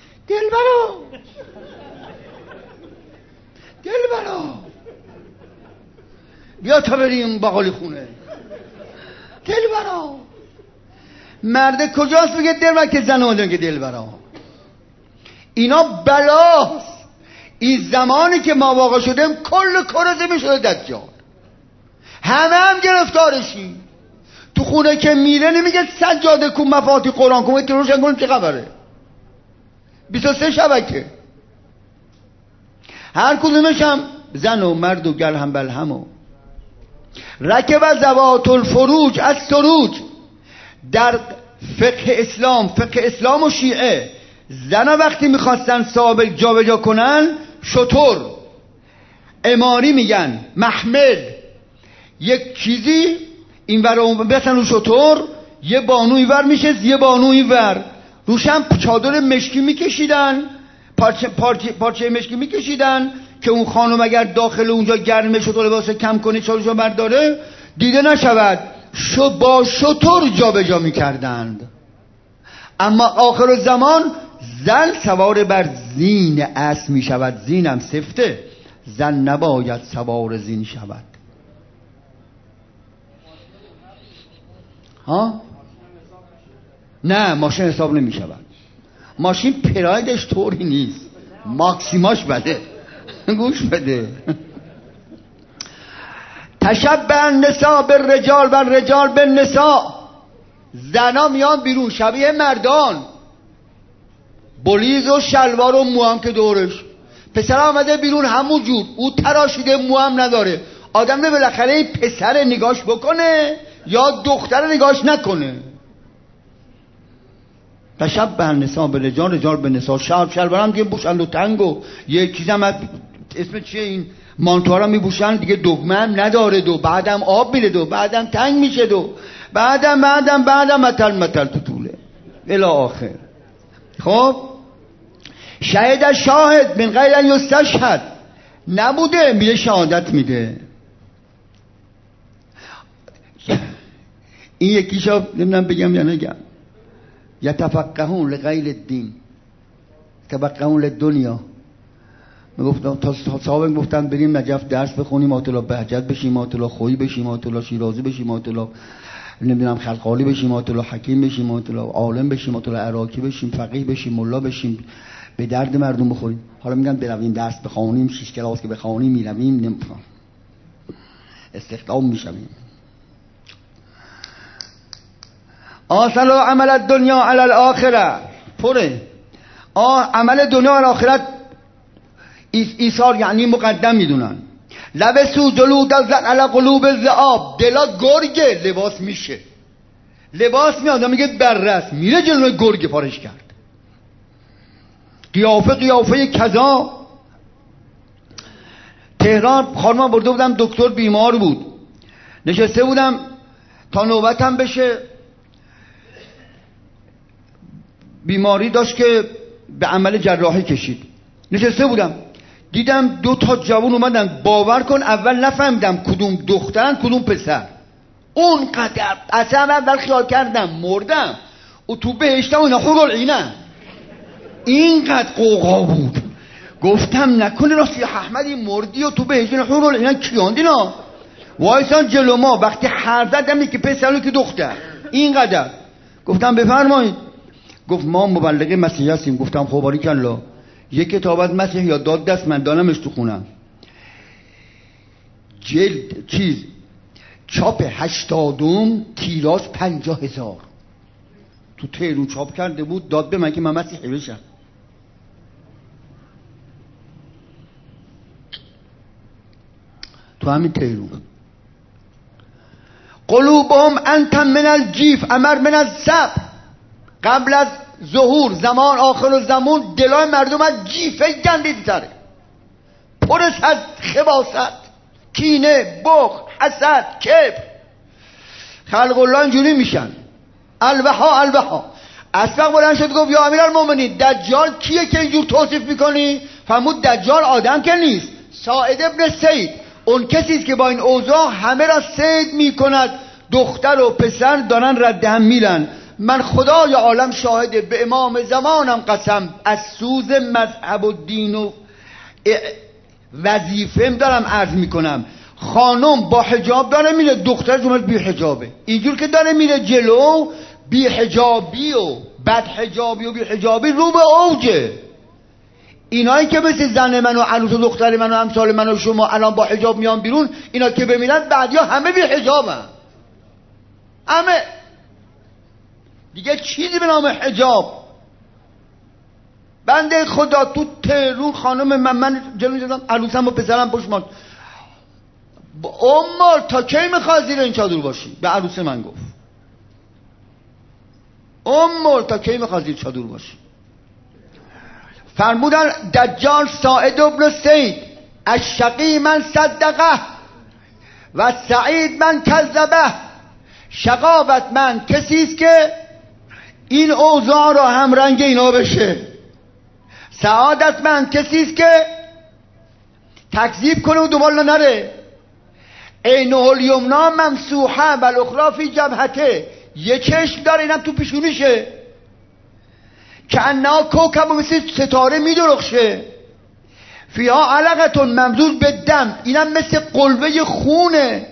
دلبرا بیا تا بریم باقالی خونه. دلبرا مرد کجاست بگه دلبرا که زن اومدن که دلبرا؟ اینا بلاست. این زمانی که ما واقع شدیم کل کره زمین شده دجال، همه گرفتارشی. تو خونه که میره نمیگه سجاده کن مفاتیح قرآن کن که روشن کنیم چه خبره. 23 شبکه، هر کدومش هم زن و مرد و گل هم بل همو. رکب زوات الفروج از سروج. در فقه اسلام و شیعه، زن وقتی میخواستن ثابت جا به جا کنن، شطور اماری میگن، محمل، یک چیزی این ور اون بسن رو شطور، یه بانو این ور میشه، یه بانو این ور، روشم چادر مشکی میکشیدن، پارچه مشکی میکشیدن که اون خانم اگر داخل اونجا گرمه شطور لباس کم کنه چادرشو برداره دیده نشود، با شطور جا به جا میکردند. اما آخر زمان زن سوار بر زین اسب میشود. زینم سفته، زن نباید سوار زین شود. ها؟ نه ماشین حساب نمی شود. ماشین پرایدش طوری نیست، ماکسیماش بده. گوش بده، تشبه النساء بالرجال و الرجال بالنساء. زنا میان بیرون شبیه مردان، بلیز و شلوار و مو هم که دورش. پسر آمده بیرون همون جور، او تراشیده، مو هم نداره. آدم نه بالاخره این پسر نگاش بکنه یا دختر نگاش نکنه. تشبه النساء بالرجال رجال بالنساء. شلوار هم دیگه بوشن و تنگ و یه چیزم اسم چیه این مانتوها رو میبوشن دیگه، دگمه هم نداره دو، بعدم آب میره دو، بعدم تنگ میشه دو، بعدم متل تو طوله الی آخر. خب شهد شاهد من غیر ان یستشهد، نبوده میره شهادت میده. این یکیشو نمیدونم بگم یا نگم. یتفقهون لغیر الدین تفقهون للدنیا. میگفتم تا صاحب گفتن بریم نجف درس بخونیم، آیت الله بهجت بشیم، آیت الله خویی بشیم، آیت الله شیرازی بشیم، آیت الله نمیدونم خلقالی بشیم، آیت الله حکیم بشیم، آیت الله عالم بشیم، آیت الله عراقی بشیم، فقیه بشیم، ملا بشیم، به درد مردم بخوریم. حالا میگن برویم درس بخونیم، 6 کلاس که بخونیم میرویم، نمیفهم استخدام میشیم. آثر عمل الدنیا علی الاخره، پره عمل دنیا و آخرت ایثار یعنی مقدم میدونن. لبسو جلود الذئب علی قلوب الذئاب، دلا گرگه لباس میشه، لباس میاد میگه بررس، میره جلوی گرگ پارش کرد. قیافه کذا. تهران خانم برده بودم دکتر، بیمار بود، نشسته بودم تا نوبتم بشه، بیماری داشت که به عمل جراحی کشید. نشسته بودم دیدم 2 تا جوان اومدن، باور کن اول نفهمیدم کدوم دخترن کدوم پسر. اون قدر اصلا اول خیال کردم مردم و تو بهشتم و اینا حورالعینن. اینقدر قوقا بود، گفتم نکنه راستی احمدی مردی و تو بهشت حورالعینن کیان دینا وایسان جلو ما. وقتی حرف زدم که پسر که دختر اینقدر. گفتم بفرمایید. گفت ما مبلغ مسیحی هستیم. گفتم خب باریکالله. یک کتاب از مسیح یاد داد دست من، دانمش تو خونم، جلد چیز چاپ 80 تیراژ 50,000 تو تهران چاپ کرده بود، داد به من که من مسیحی بشم. تو همین تهران. قلوبهم انت من الجیف امر من السب. قبل از ظهور زمان آخر الزمان دلای مردم از جیفه گندیده تره، پرش از خباثت، کینه، بخل، حسد، کبر. خلق الله اینجوری میشن. الوها اسبق بلند شد گفت یا امیرالمومنین دجال کیه که اینجور توصیف میکنی؟ فرمود دجال آدم که نیست، ساعد ابن سید، اون کسیست که با این اوضاع همه را سید میکند، دختر و پسر دارن رد هم میرن. من خدای عالم شاهده، به امام زمانم قسم، از سوز مذهب و دین و وظیفه‌ام دارم عرض میکنم. خانم با حجاب داره میره، دختر جمعه بی حجابه. اینجور که داره میره جلو، بی حجابی و بد حجابی و بی حجابی رو به اوجه. اینایی که مثل زن من و عروس و دختر من و امثال من و شما الان با حجاب میان بیرون، اینا که بمیرن بعدیا همه بی حجابن، همه دیگه چیزی به نام حجاب. بنده خدا تو تهرون خانم من جلوی زدم، عروسم و پسرم پشمان. امال تا کی میخواد زیر این چادر باشی؟ به عروس من گفت امال تا کی میخواد زیر چادر باشی؟ فرمودن دجال ساعد ابن سید، الشقی من صدقه و سعید من کذبه. شقاوت من کسیست که این اوضاع را هم رنگ اینا بشه، سعادت من کسیست که تکذیب کنه و دوباره نره. عینه الیمنا ممسوحه و الاخری فی جبهته، یه چشم داره اینم تو پیشونیشه که انا کوکب و مثل ستاره میدرخشه. فیها علقتون ممزوج به دم، اینم مثل قلبه خونه.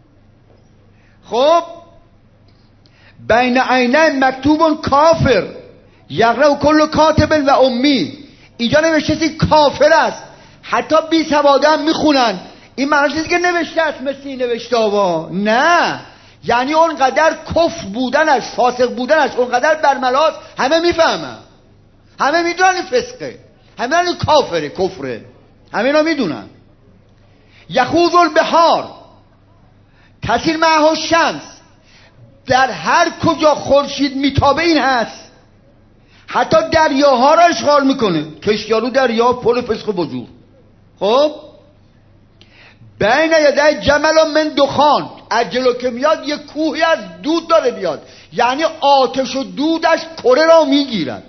خب بین عینه مکتوب کافر یقرأ کل کاتب و امی، اینجا نوشته کافر است، حتی بی سواده هم میخونن. این معنیش نیست که نوشته است مثل این نوشته ها، نه، یعنی اونقدر کفر بودنش، فاسق بودنش اونقدر برملاست، همه میفهمن، همه میدونن این فسقه، همه میدونن این کافره، کفره، همه اینا میدونن. یخوض البحار تسیر معه الشمس، در هر کجا خورشید میتابه این هست، حتی دریاها را اشغال میکنه، کشتیارو دریا پر فسق و فجور. خب بین یده جمل من دخان، از جلو که میاد یه کوهی از دود داره بیاد، یعنی آتش و دودش کره را میگیرد.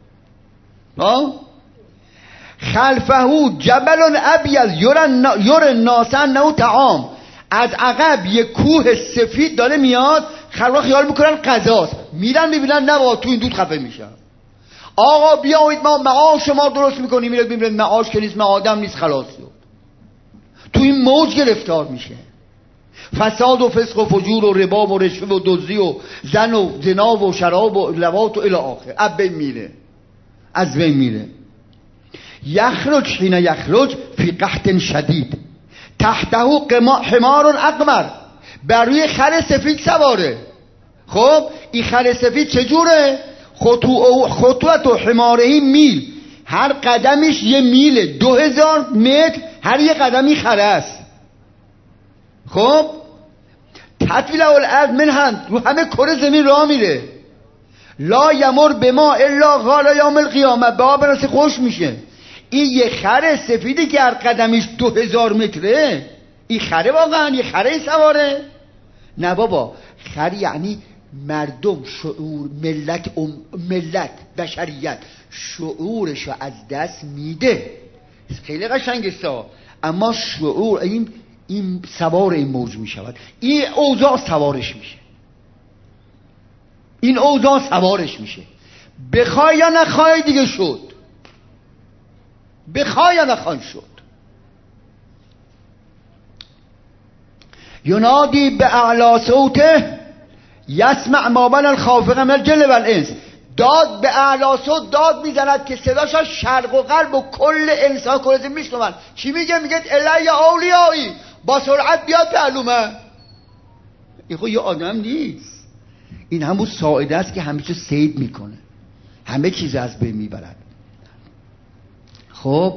خلفه جبل ابیض یر الناس انه طعام، از عقب یه کوه سفید داره میاد، خلقا خیال میکنن غذاست، میرن میبینن نه، تو این دود خفه میشن. آقا بیایید ما معاش شما درست میکنیم، میبینید معاش که نیست، آدم نیست، خلاص شد. تو این موج گرفتار میشه، فساد و فسق و فجور و ربا و رشوه و دزدی و زن و زنا و شراب و لواط و الی آخر، از بین میره، از بین میره. یخرج حین یخرج فی قحط شدید تحته حمار اقمر، بر روی خر سفید سواره. خب این خر سفید چجوره؟ خطوت و حمارهی میل، هر قدمش یه میله، 2000 متر هر یه قدمی خره است. خب تطویل الارض منهن، رو همه کره زمین راه میره. لا یمر به ما الا قال یوم القیامه، به آب برسه خوش میشه. این یه خره سفیدی که هر قدمش 2000 متره، این خره واقعا یه خره سواره؟ نه بابا، خر یعنی مردم، شعور، ملت بشریت شعورشو از دست میده. خیلی قشنگه، اما شعور این سوار این موج میشود، این اوضاع سوارش میشه، این اوضاع سوارش میشه. بخوای یا نخوای دیگه شد، بخوای یا نخوای شد. ینادی به اعلی صوته یسمع ما بین الخافق من الجن والانس، داد به اعلی صوت داد میزند که صداش شرق و غرب و کل انسان کل زمین میشنون. چی میگه؟ میگه الی اولیایی، با سرعت بیاد پهلومه. این خود یه آدم نیست، این همون ساعده است که همه چیز سید میکنه، همه چیز از بین میبرد. خب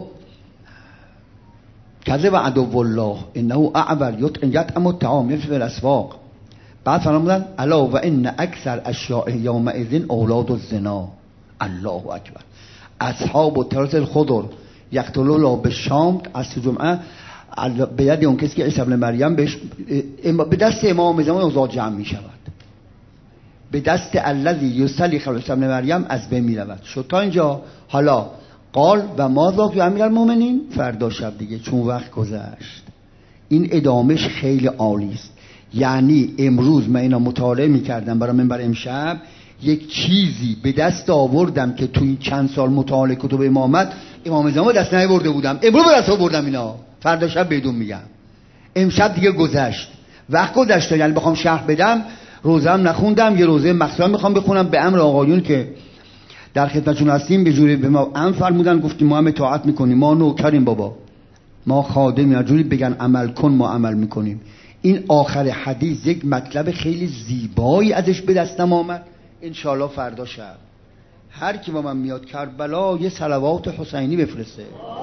کذب عدو الله انه اعور یطعم الطعام یمشی فی الاسواق. بعد فرمودن الا و ان اکثر اشیاء یومئذ اولاد الزنا. الله اکبر. اصحاب التراث الخضر یقتلون لا بالشام، از جمعه به ید اون کسی که عیسی ابن مریم به دست امام زمان اوضاع جمع می شود، به دست الذی یصلی خلف عیسی ابن مریم از بین می رود. شد تا اینجا. حالا قال و ما ذاک امیرالمومنین، فردا شب دیگه چون وقت گذشت. این ادامش خیلی عالی است. یعنی امروز من اینا مطالعه می‌کردم برای منبر امشب، یک چیزی به دست آوردم که تو این چند سال مطالعه کتب امامت امام زمان دست نیاورده بودم، امروز به دست آوردم اینا. فردا شب بدون میگم. امشب دیگه گذشت، وقت گذشت، یعنی بخوام شرح بدم روزم نخوندم، یه روزه مخصوصا میخوام بخونم به امر آقایون که در خدمتشون هستیم، به جوری به ما امر فرمودن، گفتیم ما هم اطاعت میکنیم، ما نوکریم بابا، ما خادمیم، جوری بگن عمل کن ما عمل میکنیم. این آخر حدیث یک مطلب خیلی زیبایی ازش به دستم آمد. انشالله فردا شب هر کی با من میاد کربلا یه صلوات حسینی بفرسته.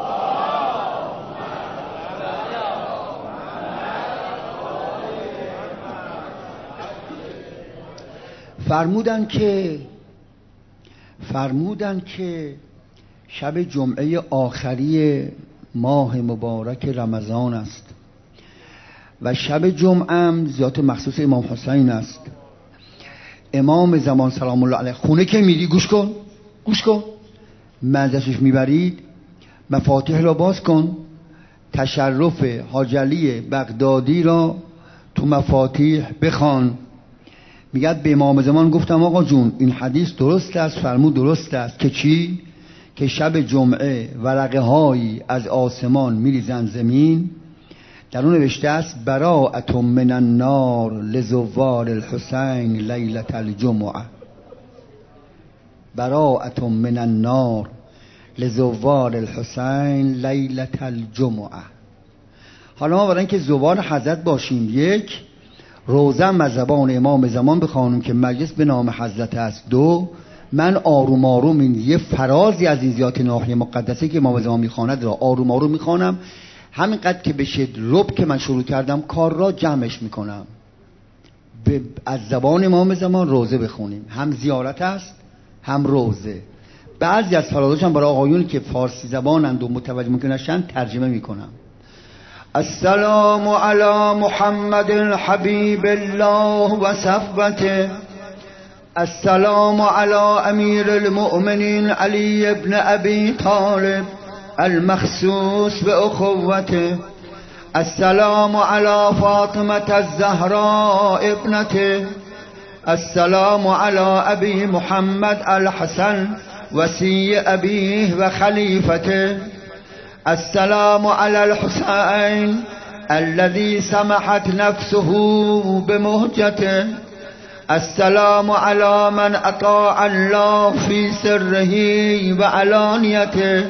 فرمودن که شب جمعه آخری ماه مبارک رمضان است و شب جمعه هم ذات مخصوص امام حسین است. امام زمان سلام الله علیه خونه که میری گوش کن مجلسش میبرید، مفاتیح را باز کن، تشرف حاج علی بغدادی را تو مفاتیح بخوان. میگه به امام زمان گفتم آقا جون این حدیث درست است؟ فرمود درست است. که چی؟ که شب جمعه ورقه هایی از آسمان میریزن زمین، در اون نوشته است براءة من النار لزوار الحسین لیلة الجمعه. براءة من النار لزوار الحسین لیلة الجمعه. حالا ما برای اینکه زبان حضرت باشیم، یک روزن از زبان امام زمان بخوانیم که مجلس به نام حضرت است. دو من آروم آروم این یه فرازی از این زیات ناحیه مقدسه که امام زمان میخواند را آروم آروم میخوانم، همینقدر که بشه رب که من شروع کردم کار را جمعش میکنم. از زبان امام زمان روزه بخونیم، هم زیارت است هم روزه. بعضی از فرازاش هم برای آقایون که فارسی زبانند و متوجه میکنشن ترجمه میکنم. السلام علی محمد حبیب الله و صحبته. السلام علی امیر المؤمنین علی ابن ابی طالب المخصوص بأخوته. السلام علی فاطمة الزهراء ابنته. السلام علی ابی محمد الحسن وصی ابیه و خلیفته. السلام علی الحسین الذي سمحت نفسه بمهجته. السلام علی من اطاع الله فی سره و علانیته.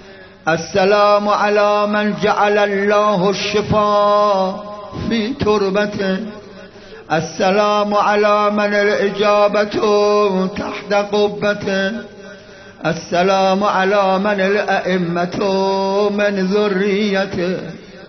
السلام علی من جعل الله الشفاء فی تربته. السلام علی من الاجابة تحت قبته. السلام علی من الائمة من ذریته.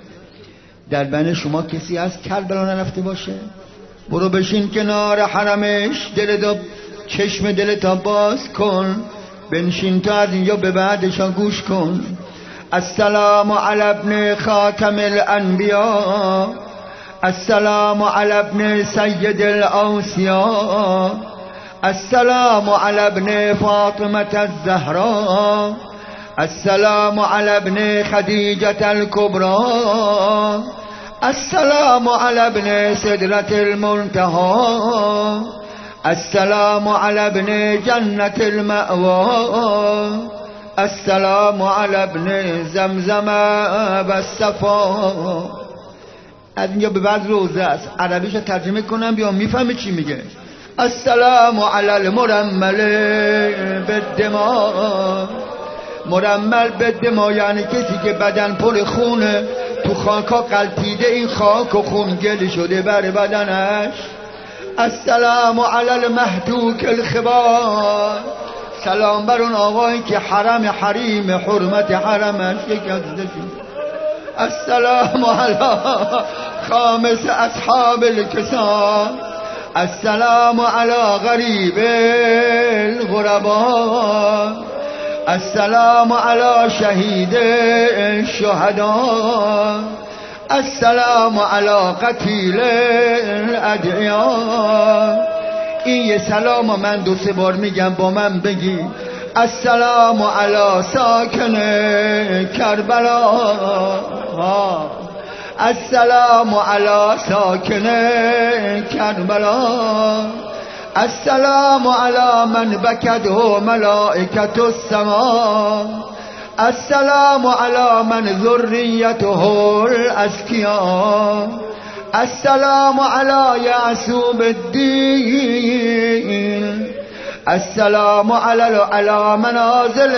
در بین شما کسی هست کربلا نرفته باشه؟ برو بشین کنار حرمش، چشم دلت باز کن، بنشین تا از اینجا به بعدشان گوش کن. السلام علی ابن خاتم الانبیاء. السلام علی ابن سید الاوصیاء. السلام علی ابن فاطمة الزهراء. السلام علی ابن خدیجة الكبرى. السلام علی ابن سدرة المنتهى. السلام علی ابن جنة المأوى. السلام علی ابن زمزم و الصفا. از اینجا به بعد روزه است، عربیش رو ترجمه کنم بیا میفهمی چی میگه. السلام علی المرمل بالدماء. مرمل بالدماء یعنی کسی که بدن پر خونه، تو خاکا قلتیده این خاک و خون گل شده بر بدنش. السلام علی المهتوک الخبار. سلام بر اون آقایی که حریم حرمت حرمش شکسته شد. السلام علی خامس اصحاب الکسا. السلام علی غریب الغربا. السلام علی شهید الشهدا. السلام علی قتیل الادعیا. این یه سلام من 2-3 بار میگم با من بگی. السلام علی ساکن کربلا. السلام علی ساکن کربلا. السلام علی من بکده ملائکة السما. السلام علی من ذریته الازکیا. السلام علی یعصوب الدین. السلام علی منازل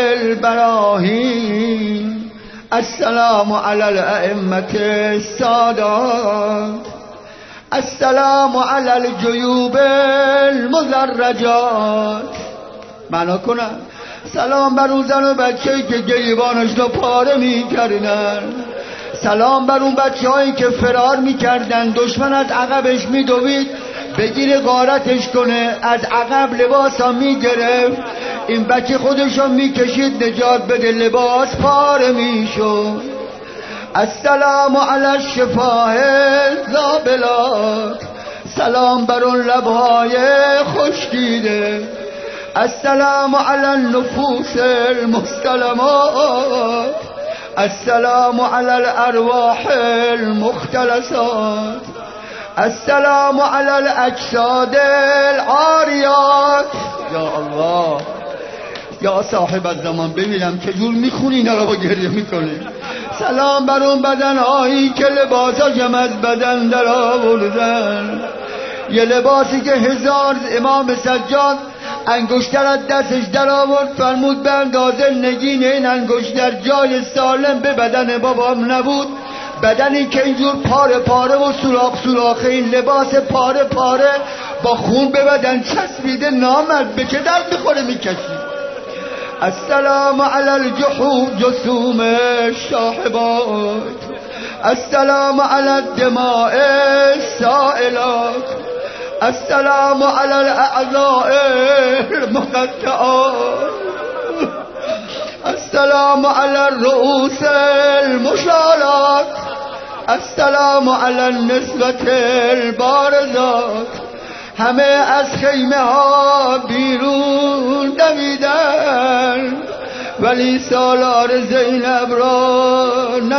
البراهین. السلام علی الائمة السادات. السلام علی الجیوب المزرجات. معنا کنم سلام بر اون زن و بچه‌ای که گریبانش رو پاره می‌کردن. سلام بر اون بچه‌هایی که فرار می‌کردن، دشمن از عقبش می‌دوید بگیره غارتش کنه، از عقب لباسا می‌گرفت، این بچه خودشو می‌کشید نجات بده، لباس پاره می‌شد. السلام علی الشفاه الزابلات. سلام بر اون لب‌های خشکیده. السلام علی النفوس المستلمات. السلام علی الارواح المختلسات. السلام علی الاجساد العاریات. یا الله، یا صاحب الزمان، ببینم چجور میخونی اینا رو با گریه میکنی. سلام بر اون بدنهایی که لباساشم از بدن در آوردن، یه لباسی که 1000 امام سجاد انگشتر از دستش در آورد، فرمود به اندازه نگین این انگشتر جای سالم به بدن بابام نبود، بدنی که اینجور پاره پاره و سوراخ سوراخه، این لباس پاره پاره با خون به بدن چسبیده، نامرد به چه درد میخوره میکشی؟ السلام علی الجحود جسوم الشاحبات، السلام علی الدماء السائلات، السلام علی الاعضاء المقطعات، السلام علی الرؤوس المشالات، السلام علی النسوة البارزات. همه از خیمه ها بیرون دویدن ولی سالار زینب را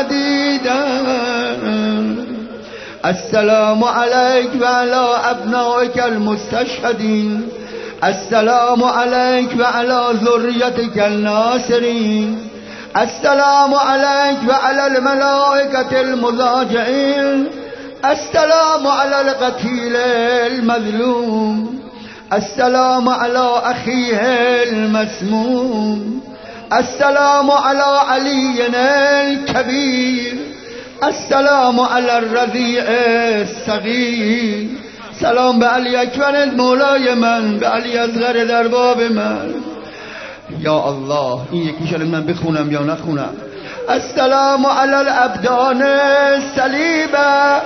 ندیدن. السلام علیک و علی ابنائک المستشهدین، السلام علیک و علی ذریتک الناصرین، السلام علیک و علی الملائکة المضاجعین، السلام علی القتیل المظلوم، السلام علی اخیه المسموم، السلام علی علی الکبیر، السلام علی الرضیع الصغیر. سلام به علی اکبر مولای من، به علی اصغر در باب من. یا الله، این یکیشو من بخونم یا نخونم؟ السلام علی الابدان الصلیبه،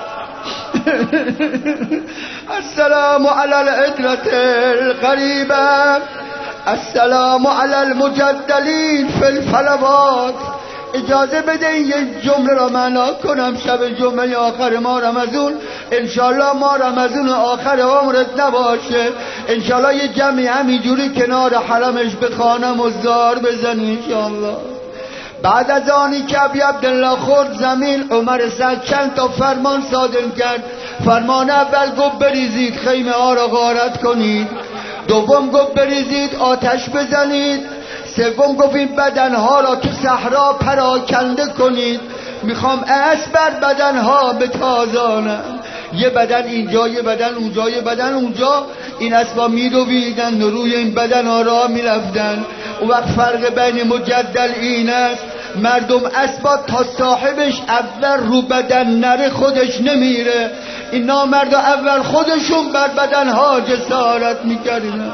السلام علی العترة القریبه، السلام علی المجدلین فی الفلوات. اجازه بده یه جمله را معنا کنم. شب جمعه آخر ماه رمضان، انشالله ماه رمضان آخر عمرت نباشه، انشالله یه جمعی همینجوری کنار حرمش بخوانم و زار بزنی انشالله. بعد از آنی که ابی عبدالله خورد زمین، عمر سعد چند تا فرمان صادر کرد. فرمان اول گفت بریزید خیمه ها را غارت کنید، دوم گفت بریزید آتش بزنید، سوم گفت این بدنها را تو صحرا پراکنده کنید. میخوام اسب بر بدنها بتازانم، یه بدن اینجا، یه بدن اونجا، یه بدن اونجا. این اسبا میدویدن و روی این بدنها را میرفتن. اون وقت فرق بین مجدل این است، مردم اسبا تا صاحبش اول رو بدن نره خودش نمیره. این نامردا اول خودشون بر بدنها جسارت میکردن.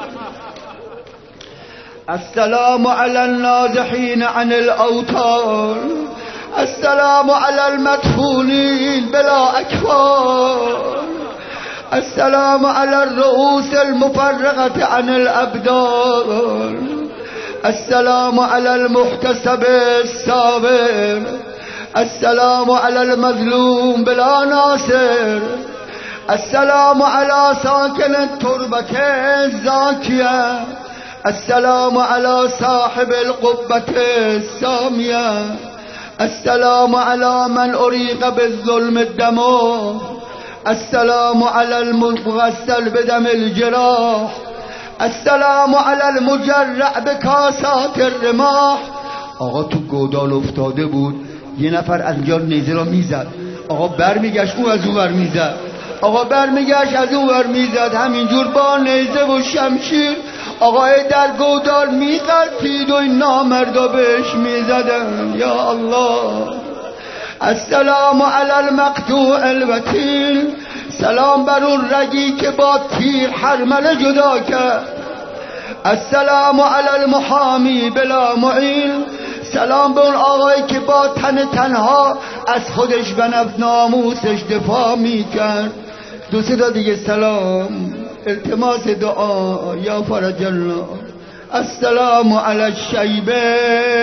السلام علی النازحین عن الاوطان، السلام علی المدفونین بلا اکفان، السلام علی الرؤوس المفرقة عن الابدان، السلام علی المحتسب الصابر، السلام علی المظلوم بلا ناصر، السلام علی ساکن التربة الزاکیه، السلام علی صاحب القبة السامیه، السلام علی من اریق بالظلم الدماء، السلام علی المغسل بدم الجراح، السلام علی المجرع بکاسات الرماح. آقا تو گودال افتاده بود، یه نفر از اینجا نیزه را میزد، آقا برمیگشت او از اون ور میزد، آقا برمیگشت از اون ور میزد، همینجور با نیزه و شمشیر آقای در گودال میقلتید و این نامردا بهش میزدن. یا الله. السلام علی المقطوع الوتیر، سلام بر اون رگی که با تیر حرمله جدا کرد. السلام علی المحامی بلا معین، سلام به اون آقایی که با تن تنها از خودش و ناموسش دفاع میکرد. دو سه دیگه سلام، التماس دعا. یا فرج الله. السلام علی الشیبه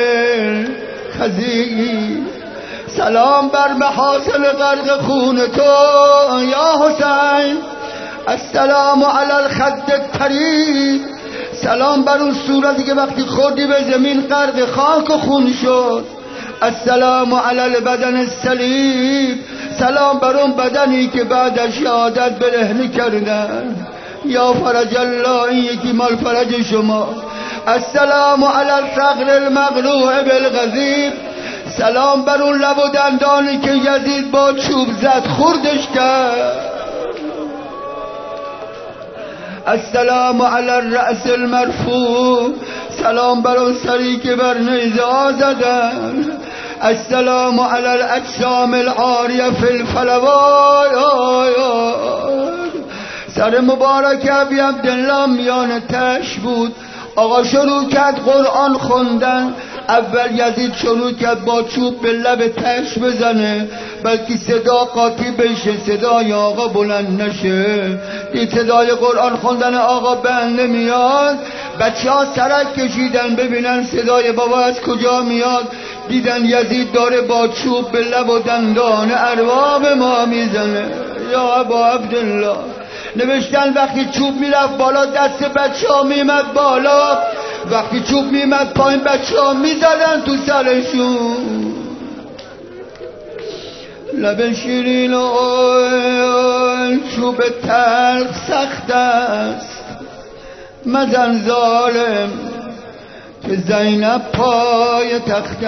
خزیر، سلام بر محاصل غرق خون تو یا حسین. السلام علی الخد الطری، سلام بر اون صورتی که وقتی خوردی به زمین غرق خاک و خون شد. السلام علی البدن السلیم، سلام بر اون بدنی که بعد شهادت برهنه کردن. یا فرج الله، این یکی مال فرج شما. السلام علی الثغر المقروع بالغضیب، سلام بر اون لب و دندانی که یزید با چوب زد خوردش کرد. السلام علی الرأس المرفوع، سلام بر اون سری که بر نیزه زدن. السلام علی الاجسام العاریه فی الفلوات. سر مبارک ابی عبدالله میان تش بود. آقا شروع کرد قرآن خوندن. اول یزید شروع کرد با چوب به لب تش بزنه، بلکه صدا قاطی بشه، صدای آقا بلند نشه. دید صدای قرآن خوندن آقا بند نمیاد. بچه ها سرک کشیدن ببینن صدای بابا از کجا میاد. دیدن یزید داره با چوب به لب و دندان ارباب ما میزنه. یا ابا عبدالله. نوشتن وقتی چوب میرفت بالا دست بچه ها میمد بالا، وقتی چوب میمد پایین بچه ها میزدن تو سرشون. لب شیرین و چوب تلخ سخت است، مزن ظالم که زینب پای تخت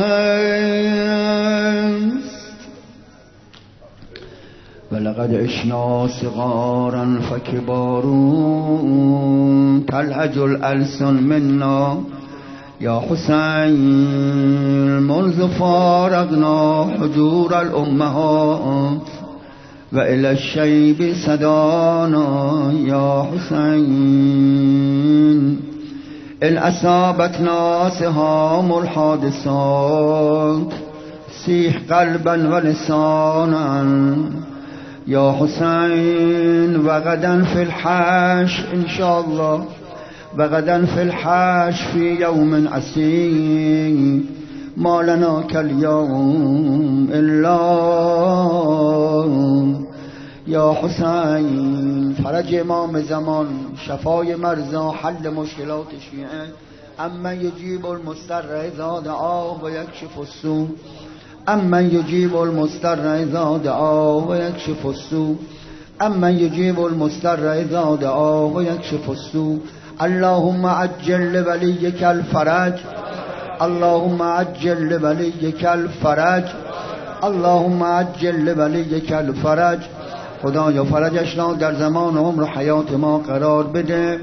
است. ولقد عشنا صغارا فكبارون تلهج الألسن منا یا حسین منذ فارقنا حجور الأمهات و الى الشیب صدانا یا حسین ان اصابتنا سهام الحادثات سیح قلبا و لسانا یا حسین و غدا فی الحشر انشاءالله و غدا فی الحشر فی یوم عسیر ما لنا کالیوم الا یا حسین. فرج امام زمان، شفای مرضا، حل مشکلات شیعه. اما یجیب المضطر اذا دعاه و یکشف السوء، اما یجیب المضطر اذا دعاه و یکشف السوء، اما یجیب المضطر اذا دعاه و یکشف السوء. اللهم عجل لولیک الفرج، اللهم عجل لولیک الفرج، اللهم عجل لولیک الفرج. خدایا فرجش را در زمان عمر حیات ما قرار بده.